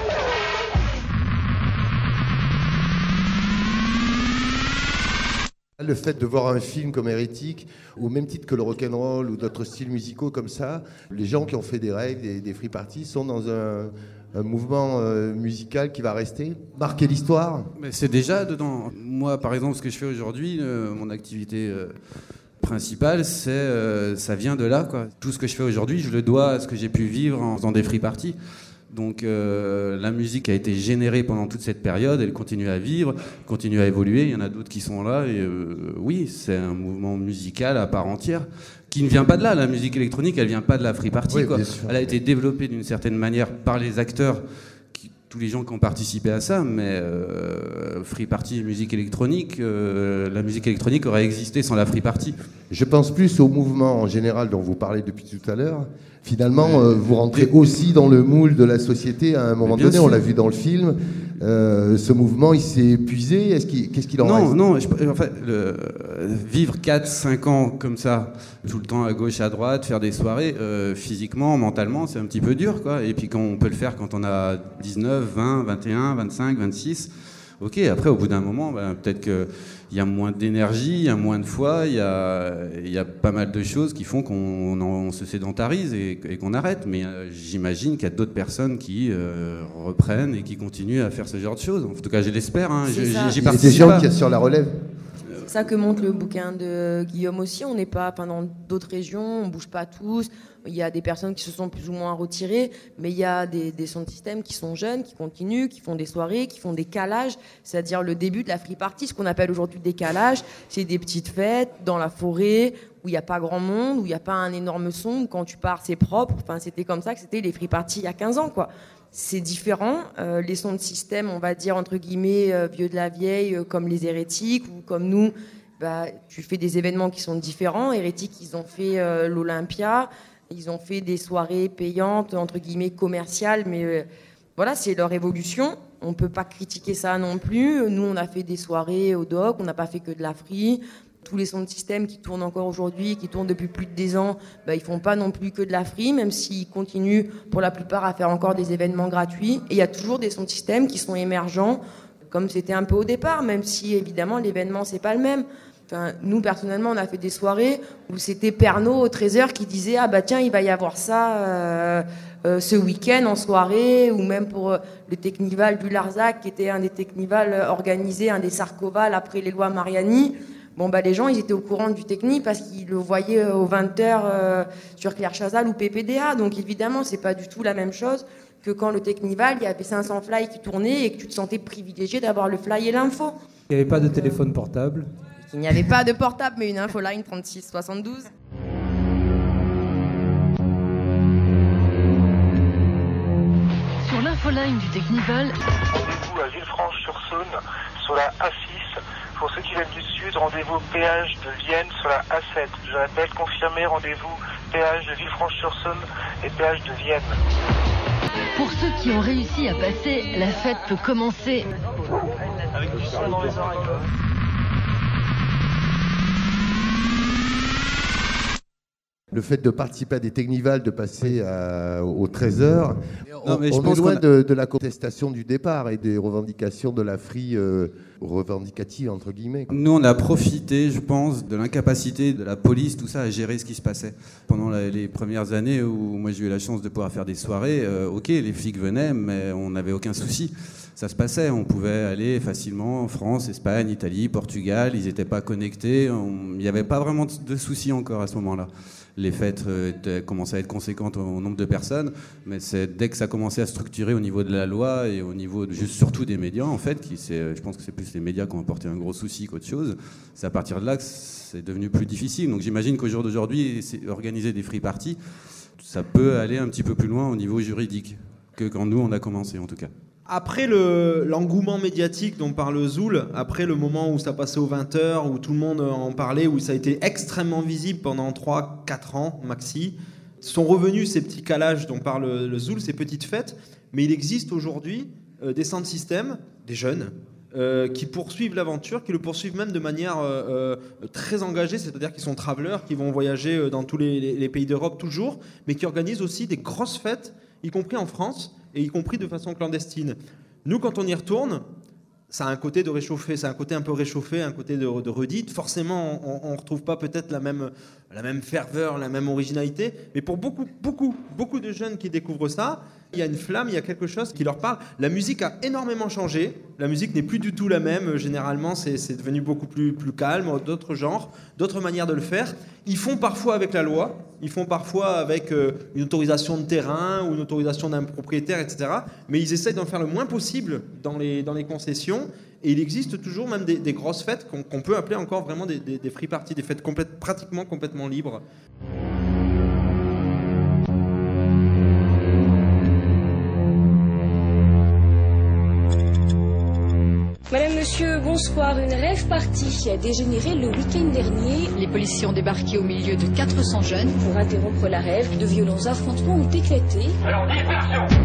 Le fait de voir un film comme Hérétique, au même titre que le rock'n'roll ou d'autres styles musicaux comme ça, les gens qui ont fait des raves, des, des free parties, sont dans un, un mouvement euh, musical qui va rester, marquer l'histoire. Mais c'est déjà dedans. Moi, par exemple, ce que je fais aujourd'hui, euh, mon activité euh, principale, c'est, euh, ça vient de là, quoi. Tout ce que je fais aujourd'hui, je le dois à ce que j'ai pu vivre en faisant des free parties. Donc euh, la musique a été générée pendant toute cette période, elle continue à vivre, continue à évoluer, il y en a d'autres qui sont là, et euh, oui, c'est un mouvement musical à part entière, qui ne vient pas de là, la musique électronique, elle vient pas de la free party, oui, quoi. Bien sûr. Elle a été développée d'une certaine manière par les acteurs, qui, tous les gens qui ont participé à ça, mais euh, free party et musique électronique, euh, la musique électronique aurait existé sans la free party. Je pense plus au mouvement en général dont vous parlez depuis tout à l'heure. Finalement, euh, vous rentrez aussi dans le moule de la société à un moment donné, sûr. On l'a vu dans le film. Euh, ce mouvement, il s'est épuisé. Est-ce qu'il, qu'est-ce qu'il en non, reste ? Non, je, en fait, le, vivre quatre cinq ans comme ça, tout le temps à gauche, à droite, faire des soirées, euh, physiquement, mentalement, c'est un petit peu dur, quoi. Et puis quand on peut le faire quand on a dix-neuf, vingt, vingt et un, vingt-cinq, vingt-six, ok, après, au bout d'un moment, ben, peut-être qu'il y a moins d'énergie, il y a moins de foi, il y a, il y a pas mal de choses qui font qu'on on se sédentarise et, et qu'on arrête. Mais euh, j'imagine qu'il y a d'autres personnes qui euh, reprennent et qui continuent à faire ce genre de choses. En tout cas, je l'espère. Hein. C'est je, ça. j'y, j'y il y a des gens qui assurent la relève. C'est ça que montre le bouquin de Guillaume aussi. On n'est pas, enfin, dans d'autres régions, on bouge pas tous. Il y a des personnes qui se sont plus ou moins retirées, mais il y a des, des sons de système qui sont jeunes, qui continuent, qui font des soirées, qui font des calages, c'est-à-dire le début de la free party, ce qu'on appelle aujourd'hui des calages. C'est des petites fêtes dans la forêt où il n'y a pas grand monde, où il n'y a pas un énorme son, où quand tu pars c'est propre. Enfin, c'était comme ça que c'était les free parties il y a quinze ans, quoi. C'est différent. Euh, les sons de système, on va dire entre guillemets euh, vieux de la vieille, euh, comme les Hérétiques ou comme nous. Bah, tu fais des événements qui sont différents. Hérétiques, ils ont fait euh, l'Olympia. Ils ont fait des soirées payantes, entre guillemets, commerciales, mais euh, voilà, c'est leur évolution. On ne peut pas critiquer ça non plus. Nous, on a fait des soirées au doc, on n'a pas fait que de la free. Tous les sons de système qui tournent encore aujourd'hui, qui tournent depuis plus de dix ans, bah, ils ne font pas non plus que de la free, même s'ils continuent pour la plupart à faire encore des événements gratuits. Et il y a toujours des sons de système qui sont émergents, comme c'était un peu au départ, même si évidemment l'événement, ce n'est pas le même. Enfin, nous, personnellement, on a fait des soirées où c'était Pernod au treize heures qui disait « Ah bah tiens, il va y avoir ça euh, euh, ce week-end en soirée » ou même pour euh, le Technival du Larzac, qui était un des Technivals organisés, un des Sarcoval après les lois Mariani. Bon, bah les gens, ils étaient au courant du Techni parce qu'ils le voyaient aux vingt heures euh, sur Claire Chazal ou P P D A. Donc évidemment, c'est pas du tout la même chose que quand le Technival, il y avait cinq cents fly qui tournaient et que tu te sentais privilégié d'avoir le fly et l'info. Il n'y avait pas de téléphone portable. Il n'y avait pas de portable, mais une infoline trente-six soixante-douze. Sur l'infoline du Technival. Rendez-vous à Villefranche-sur-Saône sur la A six. Pour ceux qui viennent du sud, rendez-vous au péage de Vienne sur la A sept. Je répète, confirmé, rendez-vous péage de Villefranche-sur-Saône et péage de Vienne. Pour ceux qui ont réussi à passer, la fête peut commencer. Avec du son dans les oreilles. Le fait de participer à des Technivals, de passer à, aux treize heures, non, on, mais je on pense est loin qu'on a... de, de la contestation du départ et des revendications de la free euh, revendicative, entre guillemets. Nous, on a profité, je pense, de l'incapacité de la police, tout ça, à gérer ce qui se passait. Pendant la, les premières années où moi j'ai eu la chance de pouvoir faire des soirées, euh, ok, les flics venaient, mais on n'avait aucun souci. Ça se passait, on pouvait aller facilement en France, Espagne, Italie, Portugal, ils n'étaient pas connectés, il n'y avait pas vraiment de soucis encore à ce moment-là. Les fêtes euh, commençaient à être conséquentes au, au nombre de personnes, mais c'est dès que ça commençait à structurer au niveau de la loi et au niveau de, juste surtout des médias, en fait, qui c'est, je pense que c'est plus plus les médias qui ont apporté un gros souci qu'autre chose. C'est à partir de là que c'est devenu plus difficile. Donc j'imagine qu'au jour d'aujourd'hui, organiser des free parties, ça peut aller un petit peu plus loin au niveau juridique que quand nous, on a commencé en tout cas. Après le, l'engouement médiatique dont parle Zoul, après le moment où ça passait aux vingt heures, où tout le monde en parlait, où ça a été extrêmement visible pendant trois quatre ans maxi, sont revenus ces petits calages dont parle le Zoul, ces petites fêtes, mais il existe aujourd'hui euh, des sound systems, des jeunes, euh, qui poursuivent l'aventure, qui le poursuivent même de manière euh, euh, très engagée, c'est-à-dire qu'ils sont travelers, qui vont voyager dans tous les, les, les pays d'Europe toujours, mais qui organisent aussi des grosses fêtes, y compris en France, et y compris de façon clandestine. Nous, quand on y retourne, ça a un côté de réchauffé, c'est un côté un peu réchauffé, un côté de, de redite. Forcément, on ne retrouve pas peut-être la même, la même ferveur, la même originalité, mais pour beaucoup, beaucoup, beaucoup de jeunes qui découvrent ça, il y a une flamme, il y a quelque chose qui leur parle. La musique a énormément changé, la musique n'est plus du tout la même, généralement c'est, c'est devenu beaucoup plus, plus calme, d'autres genres, d'autres manières de le faire. Ils font parfois avec la loi, ils font parfois avec euh, une autorisation de terrain ou une autorisation d'un propriétaire, et cetera. Mais ils essayent d'en faire le moins possible dans les, dans les concessions. Et il existe toujours même des, des grosses fêtes qu'on, qu'on peut appeler encore vraiment des, des, des free parties, des fêtes complètes, pratiquement complètement libres. Madame, monsieur, bonsoir. Une rave party a dégénéré le week-end dernier. Les policiers ont débarqué au milieu de quatre cents jeunes. Pour interrompre la rave, de violents affrontements ont éclaté. Alors, dispersion!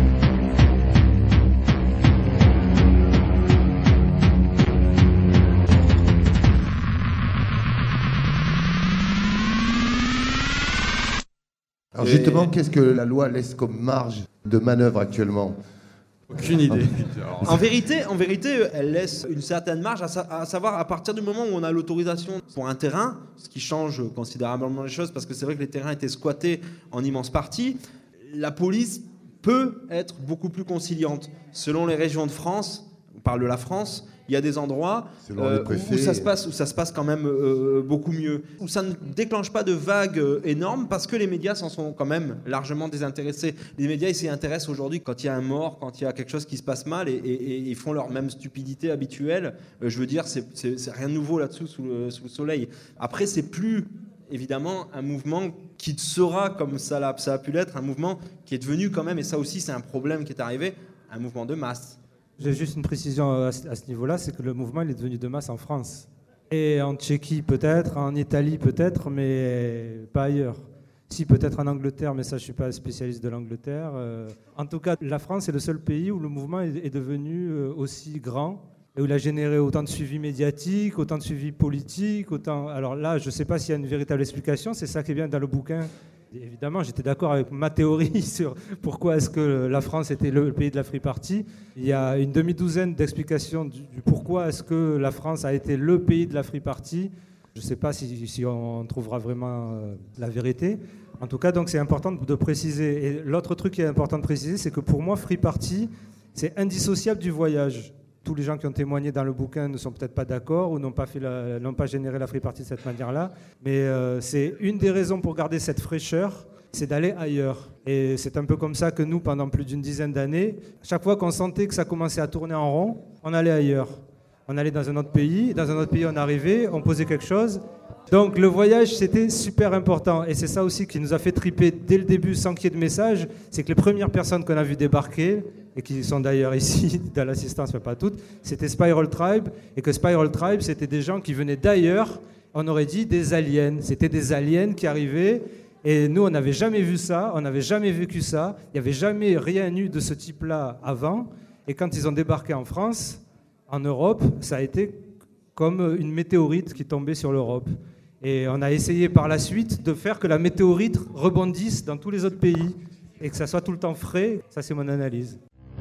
Alors justement, qu'est-ce que la loi laisse comme marge de manœuvre actuellement ? Aucune idée. En vérité, en vérité, elle laisse une certaine marge, à, sa- à savoir à partir du moment où on a l'autorisation pour un terrain, ce qui change considérablement les choses, parce que c'est vrai que les terrains étaient squattés en immense partie, la police peut être beaucoup plus conciliante. Selon les régions de France, on parle de la France, il y a des endroits euh, où, où, ça se passe, où ça se passe quand même euh, beaucoup mieux, où ça ne déclenche pas de vagues euh, énormes parce que les médias s'en sont quand même largement désintéressés. Les médias ils s'y intéressent aujourd'hui quand il y a un mort, quand il y a quelque chose qui se passe mal et, et, et ils font leur même stupidité habituelle. Euh, je veux dire, c'est, c'est, c'est rien de nouveau là-dessous sous le, sous le soleil. Après, c'est plus évidemment un mouvement qui sera, comme ça, l'a, ça a pu l'être, un mouvement qui est devenu quand même, et ça aussi c'est un problème qui est arrivé, un mouvement de masse. J'ai juste une précision à ce, à ce niveau-là, c'est que le mouvement il est devenu de masse en France. Et en Tchéquie peut-être, en Italie peut-être, mais pas ailleurs. Si, peut-être en Angleterre, mais ça je ne suis pas spécialiste de l'Angleterre. Euh, en tout cas, la France est le seul pays où le mouvement est, est devenu euh, aussi grand et où il a généré autant de suivi médiatique, autant de suivi politique, autant... Alors là, je ne sais pas s'il y a une véritable explication, c'est ça qui est bien dans le bouquin. Évidemment, j'étais d'accord avec ma théorie sur pourquoi est-ce que la France était le pays de la free party. Il y a une demi-douzaine d'explications du, du pourquoi est-ce que la France a été le pays de la free party. Je ne sais pas si, si on trouvera vraiment euh, la vérité. En tout cas, donc c'est important de préciser. Et l'autre truc qui est important de préciser, c'est que pour moi, free party, c'est indissociable du voyage. Tous les gens qui ont témoigné dans le bouquin ne sont peut-être pas d'accord ou n'ont pas, fait la, n'ont pas généré la free party de cette manière-là. Mais euh, c'est une des raisons pour garder cette fraîcheur, c'est d'aller ailleurs. Et c'est un peu comme ça que nous, pendant plus d'une dizaine d'années, chaque fois qu'on sentait que ça commençait à tourner en rond, on allait ailleurs. On allait dans un autre pays, dans un autre pays on arrivait, on posait quelque chose. Donc le voyage, c'était super important. Et c'est ça aussi qui nous a fait triper dès le début sans qu'il y ait de message, c'est que les premières personnes qu'on a vues débarquer, et qui sont d'ailleurs ici, dans l'assistance, mais pas toutes, c'était Spiral Tribe, et que Spiral Tribe, c'était des gens qui venaient d'ailleurs, on aurait dit des aliens. C'était des aliens qui arrivaient, et nous, on n'avait jamais vu ça, on n'avait jamais vécu ça, il n'y avait jamais rien eu de ce type-là avant, et quand ils ont débarqué en France, en Europe, ça a été comme une météorite qui tombait sur l'Europe. Et on a essayé par la suite de faire que la météorite rebondisse dans tous les autres pays et que ça soit tout le temps frais. Ça, c'est mon analyse.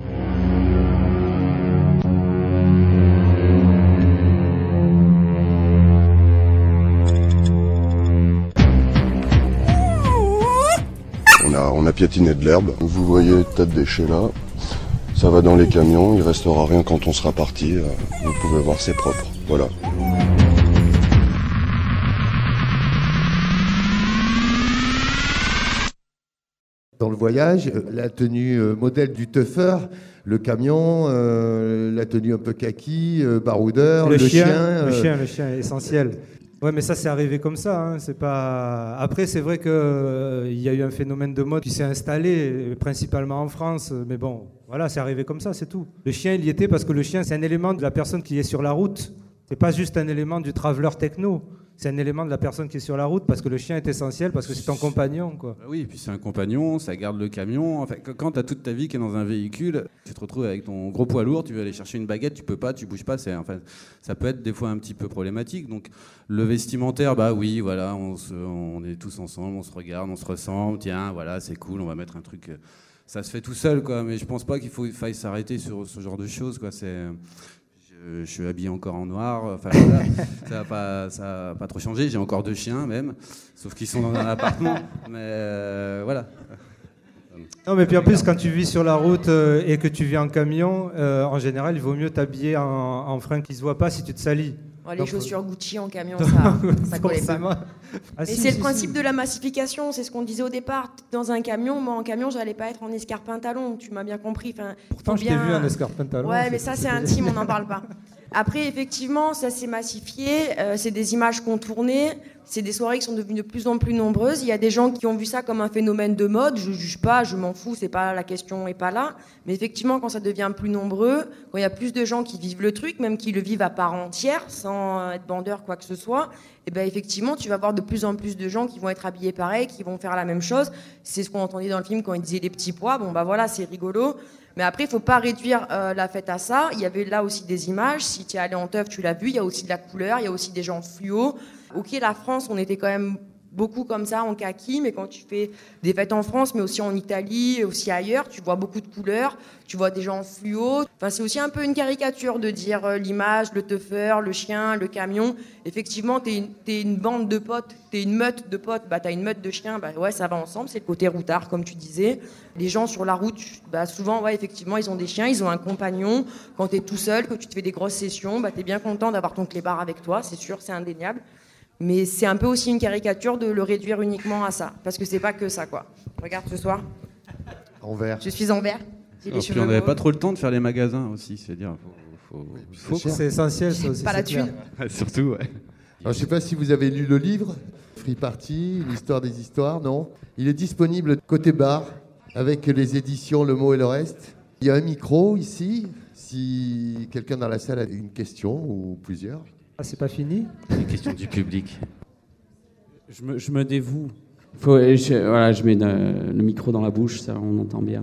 On a, on a piétiné de l'herbe. Vous voyez le tas de déchets là. Ça va dans les camions. Il restera rien quand on sera parti. Vous pouvez voir, c'est propre. Voilà. dans le voyage, la tenue euh, modèle du teuffer, le camion, euh, la tenue un peu kaki, euh, baroudeur, le, le chien, chien. Euh... Le chien, le chien est essentiel. Ouais, mais ça, c'est arrivé comme ça. Hein. C'est pas... Après, c'est vrai qu'il euh, y a eu un phénomène de mode qui s'est installé, principalement en France. Mais bon, voilà, c'est arrivé comme ça, c'est tout. Le chien, il y était parce que le chien, c'est un élément de la personne qui est sur la route. C'est pas juste un élément du traveler techno. C'est un élément de la personne qui est sur la route parce que le chien est essentiel, parce que c'est ton compagnon, quoi. Bah oui, et puis c'est un compagnon, ça garde le camion. Enfin, quand tu as toute ta vie qui est dans un véhicule, tu te retrouves avec ton gros poids lourd, tu veux aller chercher une baguette, tu peux pas, tu bouges pas. C'est, enfin, ça peut être des fois un petit peu problématique. Donc le vestimentaire, bah oui, voilà, on, se, on est tous ensemble, on se regarde, on se ressemble. Tiens, voilà, c'est cool, on va mettre un truc. Ça se fait tout seul, quoi. Mais je pense pas qu'il faut, il faille s'arrêter sur ce genre de choses, quoi. C'est Je, je suis habillé encore en noir, enfin voilà, ça n'a pas, ça a pas trop changé, j'ai encore deux chiens même, sauf qu'ils sont dans un appartement, mais euh, voilà. Non mais puis en plus quand tu vis sur la route euh, et que tu vis en camion, euh, en général il vaut mieux t'habiller en, en fringues qui ne se voient pas si tu te salis. Oh, les Donc, chaussures Gucci en camion, ça, ça collait pas. Ah, et si, c'est si, le principe si. de la massification, c'est ce qu'on disait au départ. Dans un camion, moi en camion, j'allais pas être en escarpe-pantalon, tu m'as bien compris. Enfin, Pourtant, je bien... t'ai vu en escarpe-pantalon. Ouais, mais ça c'est intime, on n'en parle pas. Après, effectivement, ça s'est massifié, euh, c'est des images contournées, c'est des soirées qui sont devenues de plus en plus nombreuses. Il y a des gens qui ont vu ça comme un phénomène de mode, je juge pas, je m'en fous, c'est pas la question est pas là. Mais effectivement, quand ça devient plus nombreux, quand il y a plus de gens qui vivent le truc, même qui le vivent à part entière, sans être bandeur, quoi que ce soit, et ben effectivement, tu vas voir de plus en plus de gens qui vont être habillés pareil, qui vont faire la même chose. C'est ce qu'on entendait dans le film quand il disait les petits pois. Bon, bah voilà, c'est rigolo. Mais après, il ne faut pas réduire euh, la fête à ça. Il y avait là aussi des images. Si tu es allé en teuf, tu l'as vu. Il y a aussi de la couleur. Il y a aussi des gens fluo. Ok, la France, on était quand même beaucoup comme ça, en kaki. Mais quand tu fais des fêtes en France, mais aussi en Italie, aussi ailleurs, tu vois beaucoup de couleurs. Tu vois des gens fluo. Enfin, c'est aussi un peu une caricature de dire euh, l'image, le teuffer, le chien, le camion. Effectivement, tu es une, t'es une bande de potes, tu es une meute de potes. Bah, tu as une meute de chiens. Bah, ouais, ça va ensemble. C'est le côté routard, comme tu disais. Les gens sur la route, bah, souvent, ouais, effectivement, ils ont des chiens, ils ont un compagnon. Quand tu es tout seul, que tu te fais des grosses sessions, bah, tu es bien content d'avoir ton clébard avec toi, c'est sûr, c'est indéniable. Mais c'est un peu aussi une caricature de le réduire uniquement à ça. Parce que c'est pas que ça, quoi. Regarde ce soir. En vert. Je suis en vert. J'ai les Alors, cheveux puis on n'avait beaux. pas trop le temps de faire les magasins aussi, c'est-à-dire. Faut, faut, Oui, faut c'est que C'est essentiel, ça aussi. Pas la c'est clair. thune. Ouais, surtout, ouais. Alors, je ne sais pas si vous avez lu le livre, Free Party, l'histoire des histoires, non? Il est disponible côté bar, avec les éditions Le Mot et le Reste. Il y a un micro ici, si quelqu'un dans la salle a une question, ou plusieurs. Ah, c'est pas fini? Les questions du public. Je me, je me dévoue. Faut, je, voilà, je mets le, le micro dans la bouche, ça on entend bien.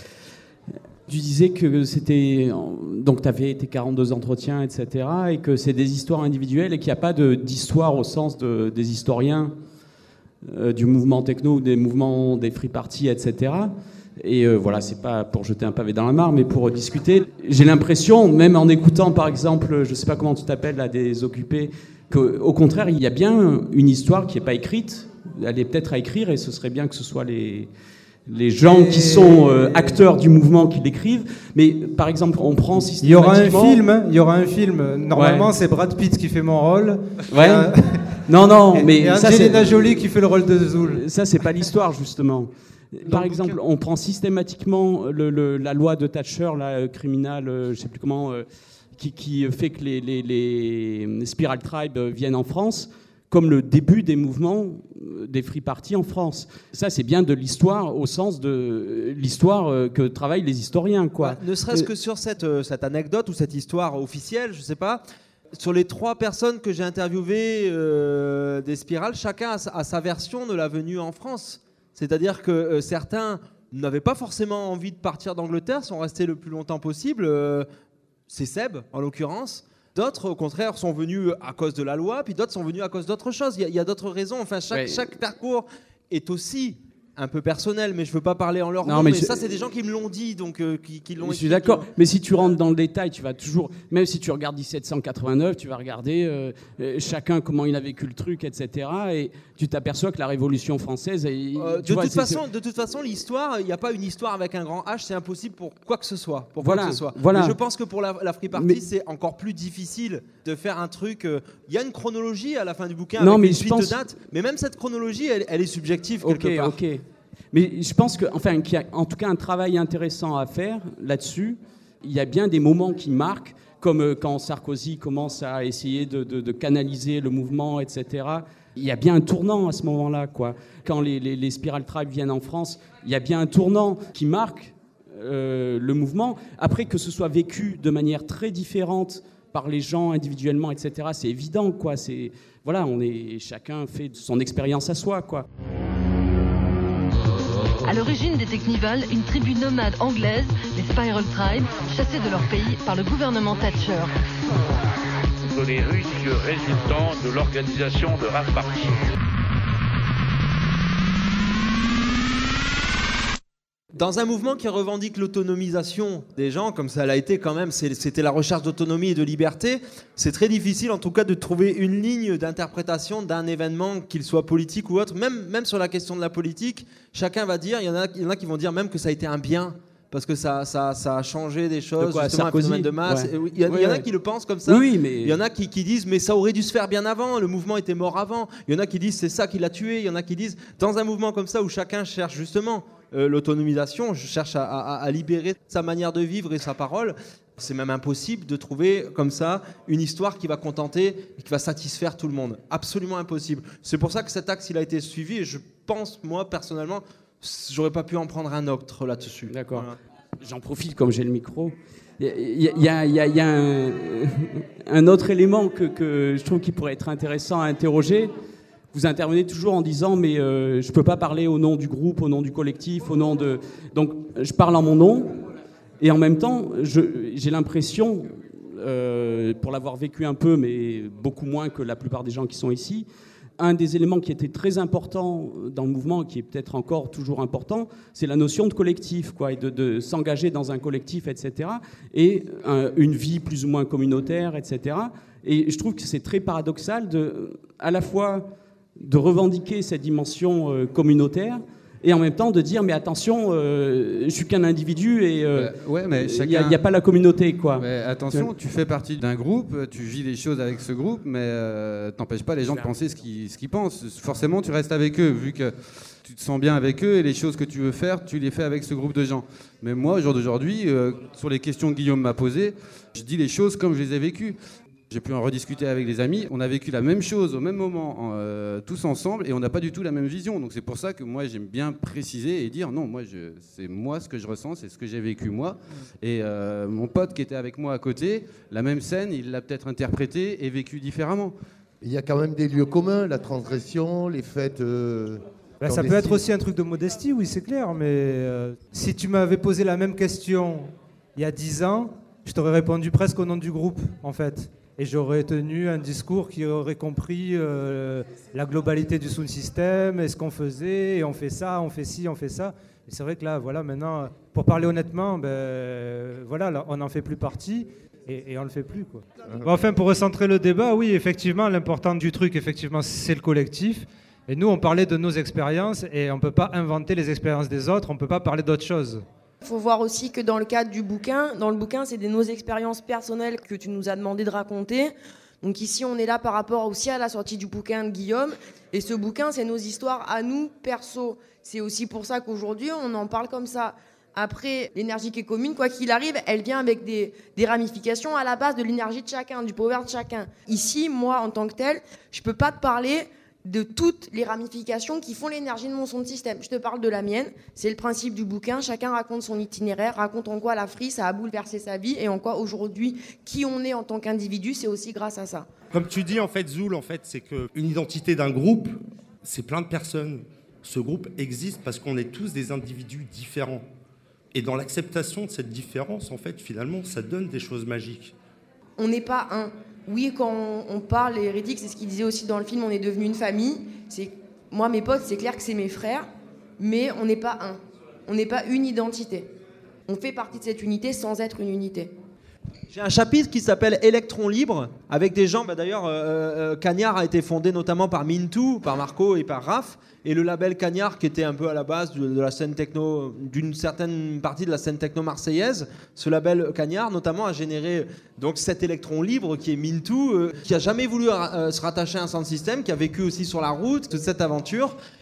Tu disais que c'était... Donc tu avais tes quarante-deux entretiens, et cetera, et que c'est des histoires individuelles et qu'il n'y a pas de, d'histoire au sens de, des historiens euh, du mouvement techno, des mouvements des free parties, et cetera. Et euh, voilà, c'est pas pour jeter un pavé dans la mare, mais pour discuter. J'ai l'impression, même en écoutant par exemple, je sais pas comment tu t'appelles là, des occupés, qu'au contraire, il y a bien une histoire qui n'est pas écrite. Elle est peut-être à écrire et ce serait bien que ce soit les, les gens qui sont euh, acteurs du mouvement qui l'écrivent. Mais par exemple, on prend Il y aura un systématiquement... film, hein, il y aura un film. Normalement, Ouais. c'est Brad Pitt qui fait mon rôle. Ouais. Et un- Non, non, et- mais et ça, Angelina c'est- Jolie qui fait le rôle de Zoul. Ça, c'est pas l'histoire, justement. Par exemple, on prend systématiquement le, le, la loi de Thatcher, la criminelle, euh, je sais plus comment, euh, qui, qui fait que les, les, les Spiral Tribe viennent en France, comme le début des mouvements des free parties en France. Ça, c'est bien de l'histoire au sens de l'histoire que travaillent les historiens, quoi. Bah, ne serait-ce Euh, que sur cette, euh, cette anecdote ou cette histoire officielle, je sais pas. Sur les trois personnes que j'ai interviewées euh, des spirales, chacun a sa, a sa version de la venue en France. C'est-à-dire que euh, certains n'avaient pas forcément envie de partir d'Angleterre, sont restés le plus longtemps possible. Euh, c'est Seb, en l'occurrence. D'autres, au contraire, sont venus à cause de la loi, puis d'autres sont venus à cause d'autres choses. Il y a, il y a d'autres raisons. Enfin, chaque, Ouais. chaque parcours est aussi un peu personnel, mais je veux pas parler en leur Non, nom. mais Mais, je- ça, c'est des gens qui me l'ont dit, donc euh, qui, qui l'ont Je suis expliqué. d'accord, mais si tu rentres dans le détail, tu vas toujours, même si tu regardes dix-sept cent quatre-vingt-neuf, tu vas regarder euh, euh, chacun comment il a vécu le truc, et cetera. Et tu t'aperçois que la Révolution française, et, Euh, tu de, vois, toute c'est- façon, de toute façon, l'histoire, il n'y a pas une histoire avec un grand H, c'est impossible pour quoi que ce soit. Pour Voilà, quoi que ce soit. voilà. Mais je pense que pour la, la free party, Mais- c'est encore plus difficile de faire un truc. euh, Il y a une chronologie à la fin du bouquin Non, avec mais une je suite pense- de dates, mais même cette chronologie, elle, elle est subjective Ok, quelque part. ok. Mais je pense que, enfin, qu'il y a en tout cas un travail intéressant à faire là-dessus. Il y a bien des moments qui marquent, comme quand Sarkozy commence à essayer de, de, de canaliser le mouvement, et cetera. Il y a bien un tournant à ce moment-là, quoi. Quand les, les, les Spiral Tribes viennent en France, il y a bien un tournant qui marque euh, le mouvement. Après, que ce soit vécu de manière très différente par les gens individuellement, et cetera, c'est évident, quoi. C'est, voilà, on est, chacun fait son expérience à soi, quoi. À l'origine des Technivals, une tribu nomade anglaise, les Spiral Tribes, chassés de leur pays par le gouvernement Thatcher. Les risques résultant de l'organisation de rave parties. Dans un mouvement qui revendique l'autonomisation des gens, comme ça l'a été quand même, c'était la recherche d'autonomie et de liberté, c'est très difficile en tout cas de trouver une ligne d'interprétation d'un événement, qu'il soit politique ou autre. Même, même sur la question de la politique, chacun va dire, il y en a, il y en a qui vont dire même que ça a été un bien, parce que ça, ça, ça a changé des choses, de quoi, justement Sarkozy, un phénomène de masse. ouais. Il y, a, ouais, il y en a ouais. qui le pensent comme ça. Oui, mais... Il y en a qui, qui disent mais ça aurait dû se faire bien avant, le mouvement était mort avant. Il y en a qui disent c'est ça qui l'a tué. Il y en a qui disent dans un mouvement comme ça où chacun cherche justement euh, l'autonomisation, cherche à, à, à libérer sa manière de vivre et sa parole, c'est même impossible de trouver comme ça une histoire qui va contenter et qui va satisfaire tout le monde. Absolument impossible. C'est pour ça que cet axe il a été suivi et je pense moi personnellement j'aurais pas pu en prendre un autre là-dessus. D'accord. Voilà. J'en profite comme j'ai le micro. Il y a, y a, y a, y a un, un autre élément que, que je trouve qui pourrait être intéressant à interroger. Vous intervenez toujours en disant mais euh, je ne peux pas parler au nom du groupe, au nom du collectif, au nom de... Donc je parle en mon nom et en même temps je, j'ai l'impression, euh, pour l'avoir vécu un peu mais beaucoup moins que la plupart des gens qui sont ici, un des éléments qui était très important dans le mouvement, qui est peut-être encore toujours important, c'est la notion de collectif, quoi, et de, de s'engager dans un collectif, et cetera, et un, une vie plus ou moins communautaire, et cetera. Et je trouve que c'est très paradoxal de, à la fois de revendiquer cette dimension euh, communautaire, et en même temps de dire mais attention, euh, je suis qu'un individu et euh, bah, ouais, mais il chacun... n'y a, a pas la communauté, quoi. Mais attention, tu fais partie d'un groupe, tu vis les choses avec ce groupe, mais euh, t'empêches pas les gens de penser ce qu'ils, ce qu'ils pensent. Forcément, tu restes avec eux, vu que tu te sens bien avec eux et les choses que tu veux faire, tu les fais avec ce groupe de gens. Mais moi, au jour d'aujourd'hui, euh, sur les questions que Guillaume m'a posées, je dis les choses comme je les ai vécues. J'ai pu en rediscuter avec des amis. On a vécu la même chose au même moment, euh, tous ensemble, et on n'a pas du tout la même vision. Donc c'est pour ça que moi j'aime bien préciser et dire non, moi je, c'est moi ce que je ressens, c'est ce que j'ai vécu moi. Et euh, mon pote qui était avec moi à côté, la même scène, il l'a peut-être interprétée et vécu différemment. Il y a quand même des lieux communs, la transgression, les fêtes. Euh, ben, ça peut être aussi un truc de modestie, oui, c'est clair. Mais euh, si tu m'avais posé la même question il y a dix ans, je t'aurais répondu presque au nom du groupe, en fait. Et j'aurais tenu un discours qui aurait compris euh, la globalité du sound system et ce qu'on faisait, et on fait ça, on fait ci, on fait ça. Et c'est vrai que là, voilà, maintenant, pour parler honnêtement, ben, voilà, là, on n'en fait plus partie et, et on ne le fait plus, quoi. Bon, enfin, pour recentrer le débat, oui, effectivement, l'important du truc, effectivement, c'est le collectif. Et nous, on parlait de nos expériences et on ne peut pas inventer les expériences des autres, on ne peut pas parler d'autre chose. Il faut voir aussi que dans le cadre du bouquin, dans le bouquin, c'est de nos expériences personnelles que tu nous as demandé de raconter. Donc ici, on est là par rapport aussi à la sortie du bouquin de Guillaume. Et ce bouquin, c'est nos histoires à nous, perso. C'est aussi pour ça qu'aujourd'hui, on en parle comme ça. Après, l'énergie qui est commune, quoi qu'il arrive, elle vient avec des, des ramifications à la base de l'énergie de chacun, du power de chacun. Ici, moi, en tant que tel, je ne peux pas te parler de toutes les ramifications qui font l'énergie de mon sound system. Je te parle de la mienne, c'est le principe du bouquin, chacun raconte son itinéraire, raconte en quoi la free, ça a bouleversé sa vie, et en quoi aujourd'hui, qui on est en tant qu'individu, c'est aussi grâce à ça. Comme tu dis, en fait, Zoul, en fait, c'est qu'une identité d'un groupe, c'est plein de personnes. Ce groupe existe parce qu'on est tous des individus différents. Et dans l'acceptation de cette différence, en fait, finalement, ça donne des choses magiques. On n'est pas un... Oui, quand on parle, les hérétiques, c'est ce qu'il disait aussi dans le film, on est devenu une famille. C'est, moi, mes potes, c'est clair que c'est mes frères, mais on n'est pas un. On n'est pas une identité. On fait partie de cette unité sans être une unité. J'ai un chapitre qui s'appelle Électron libre, avec des gens, bah d'ailleurs, euh, euh, Cagnard a été fondé notamment par Mintou, par Marco et par Raph, et le label Cagnard, qui était un peu à la base de, de la scène techno, d'une certaine partie de la scène techno marseillaise, ce label Cagnard, notamment, a généré donc cet électron libre qui est Mintou, euh, qui a jamais voulu euh, se rattacher à un sound system, qui a vécu aussi sur la route, toute cette aventure,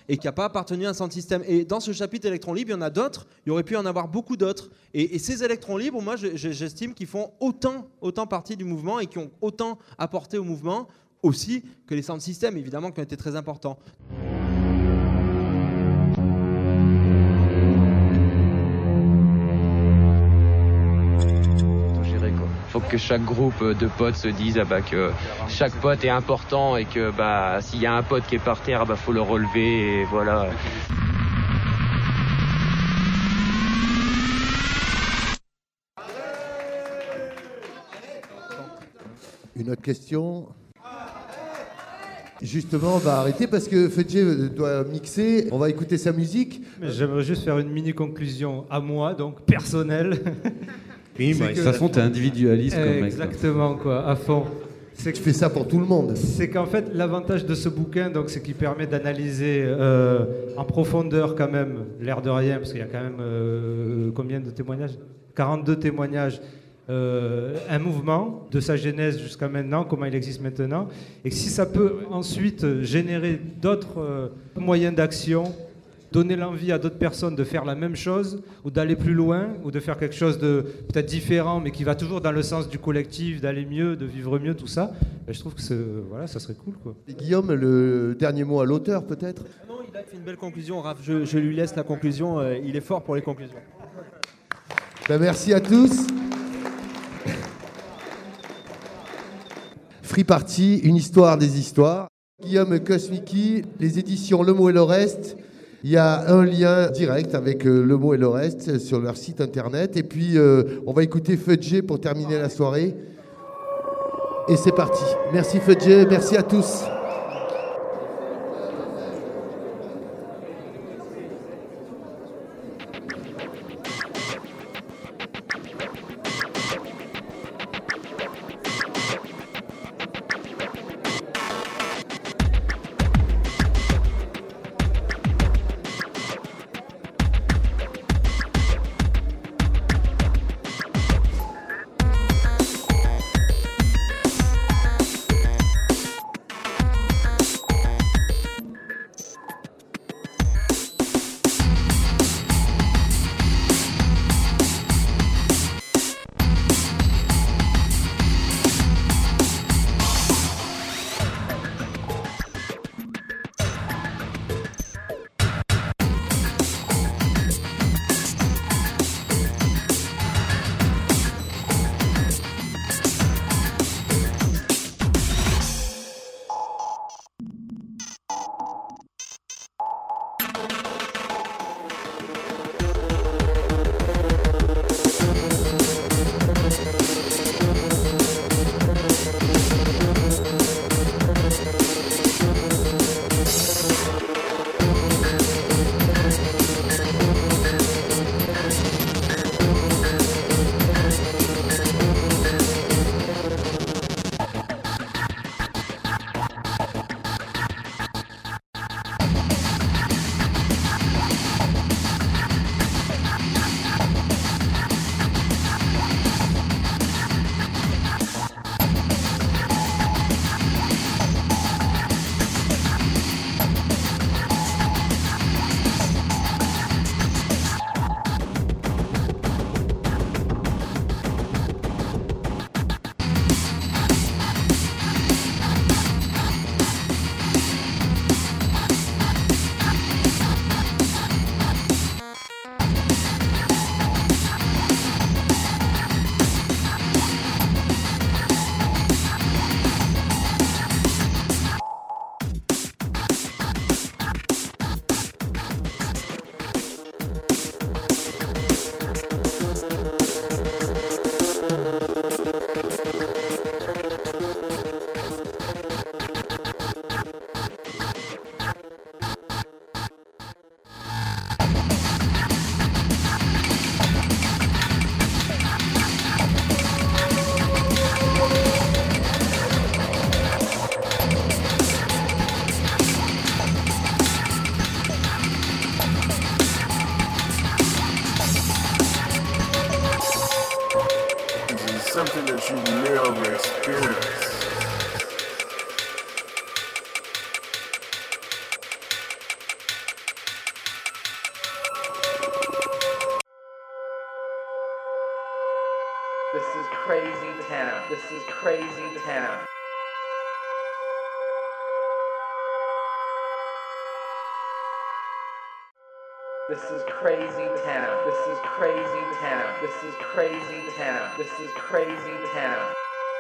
et qui n'a pas appartenu à un sound system. Et dans ce chapitre électrons libres, il y en a d'autres, il y aurait pu y en avoir beaucoup d'autres. Et, et ces électrons libres, moi j'estime qu'ils font autant, autant partie du mouvement et qui ont autant apporté au mouvement aussi que les sound systems, évidemment, qui ont été très importants. Faut que chaque groupe de potes se dise ah bah, que chaque pote est important et que bah, s'il y a un pote qui est par terre, bah, faut le relever et voilà. Une autre question? Justement, on va arrêter parce que Fudge doit mixer. On va écouter sa musique. J'aimerais juste faire une mini conclusion à moi, donc personnelle. Oui, mais de toute façon, t'es individualiste comme mec. Exactement, quoi, à fond. C'est que je fais ça pour tout le monde. C'est qu'en fait, l'avantage de ce bouquin, donc, c'est qu'il permet d'analyser euh, en profondeur quand même, l'air de rien, parce qu'il y a quand même euh, combien de témoignages? quarante-deux témoignages. Euh, un mouvement de sa genèse jusqu'à maintenant, comment il existe maintenant, et si ça peut ensuite générer d'autres euh, moyens d'action, donner l'envie à d'autres personnes de faire la même chose, ou d'aller plus loin, ou de faire quelque chose de peut-être différent, mais qui va toujours dans le sens du collectif, d'aller mieux, de vivre mieux, tout ça, ben, je trouve que voilà, ça serait cool, quoi. Et Guillaume, le dernier mot à l'auteur, peut-être? Non, il a fait une belle conclusion, Raph. Je, je lui laisse la conclusion. Euh, il est fort pour les conclusions. Ben, merci à tous. Free Party, une histoire des histoires. Guillaume Kosmicki, les éditions Le Mot et le Reste. Il y a un lien direct avec euh, Le Mot et le Reste sur leur site internet. Et puis, euh, on va écouter Fudge pour terminer la soirée. Et c'est parti. Merci Fudge, merci à tous. something that you never experienced. is crazy town. This is crazy town. This is crazy town. This is crazy town. This is crazy town. This is crazy town.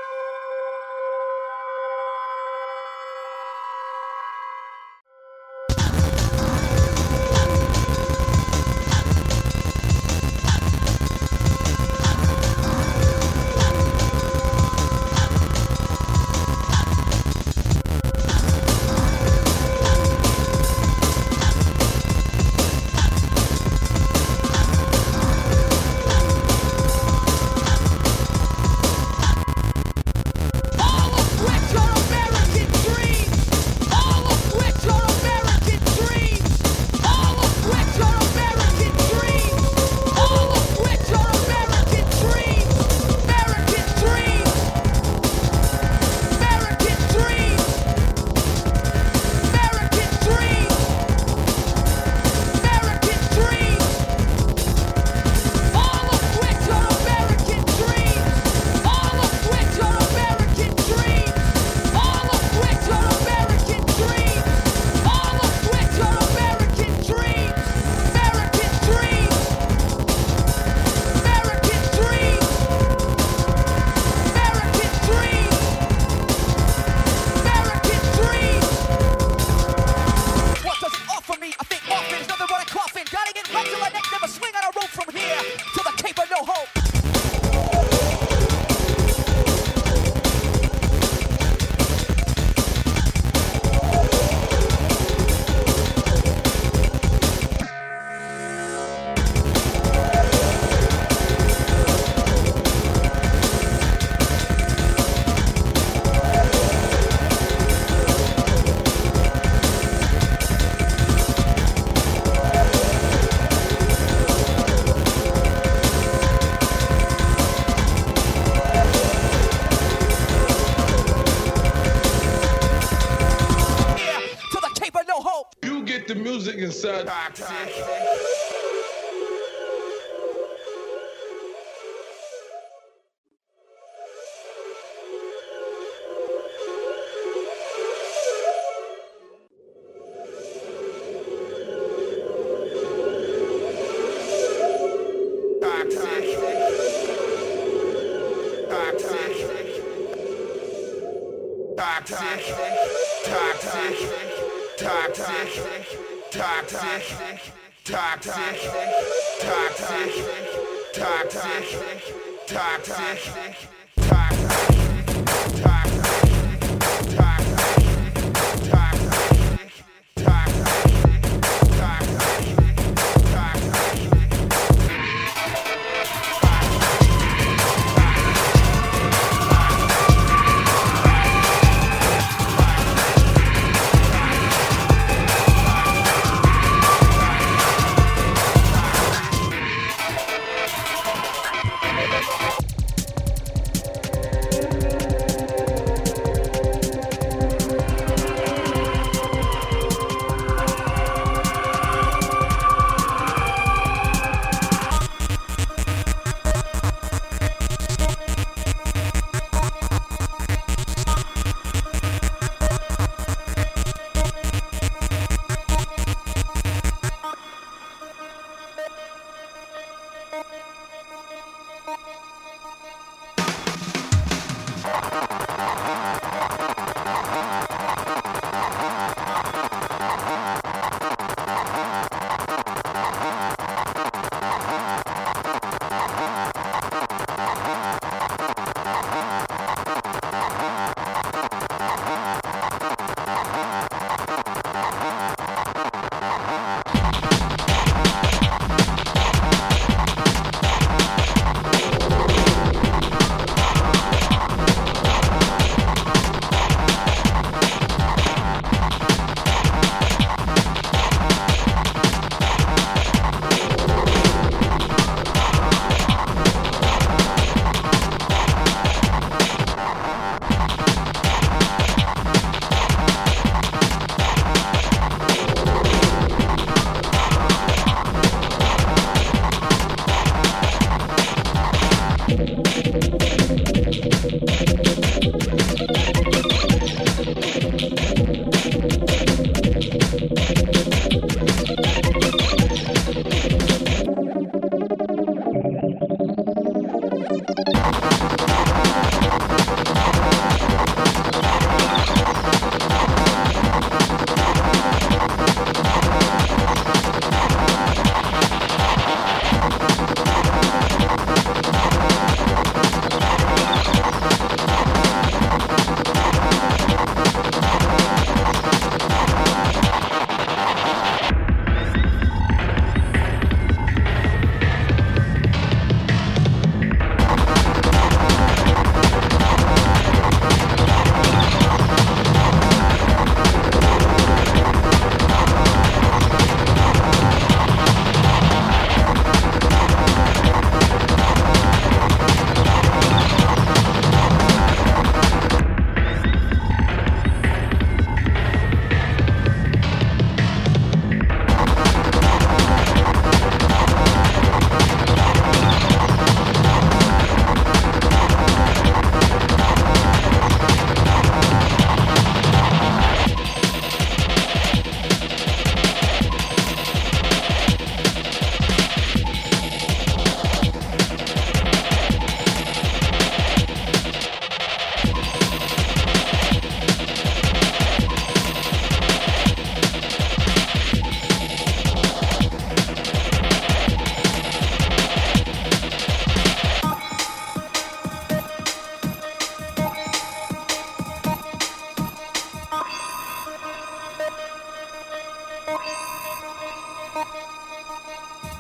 Inside.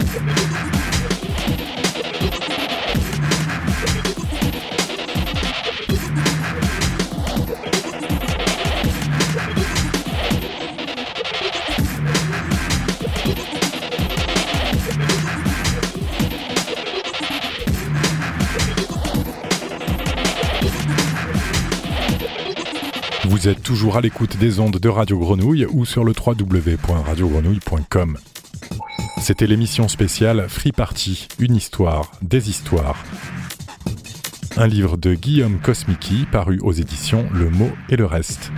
Vous êtes toujours à l'écoute des ondes de Radio Grenouille ou sur le w w w point radio grenouille point com. C'était l'émission spéciale Free Party, une histoire, des histoires. Un livre de Guillaume Kosmicki paru aux éditions Le Mot et le Reste.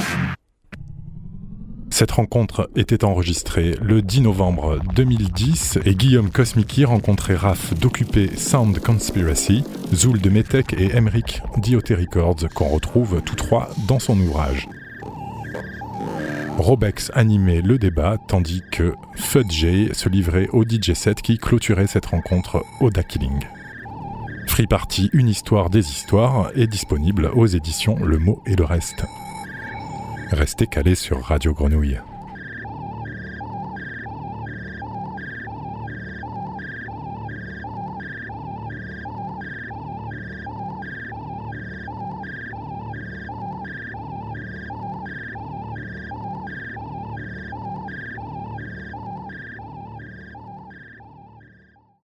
Cette rencontre était enregistrée le dix novembre deux mille dix et Guillaume Kosmicki rencontrait Raph d'Occupé Sound Conspiracy, Zoul de Metec et Emric d'I O T Records qu'on retrouve tous trois dans son ouvrage. Robex animait le débat tandis que Fudjay se livrait au D J set qui clôturait cette rencontre au Dakilling. Free Party, une histoire des histoires est disponible aux éditions Le Mot et le Reste. Restez calés sur Radio Grenouille.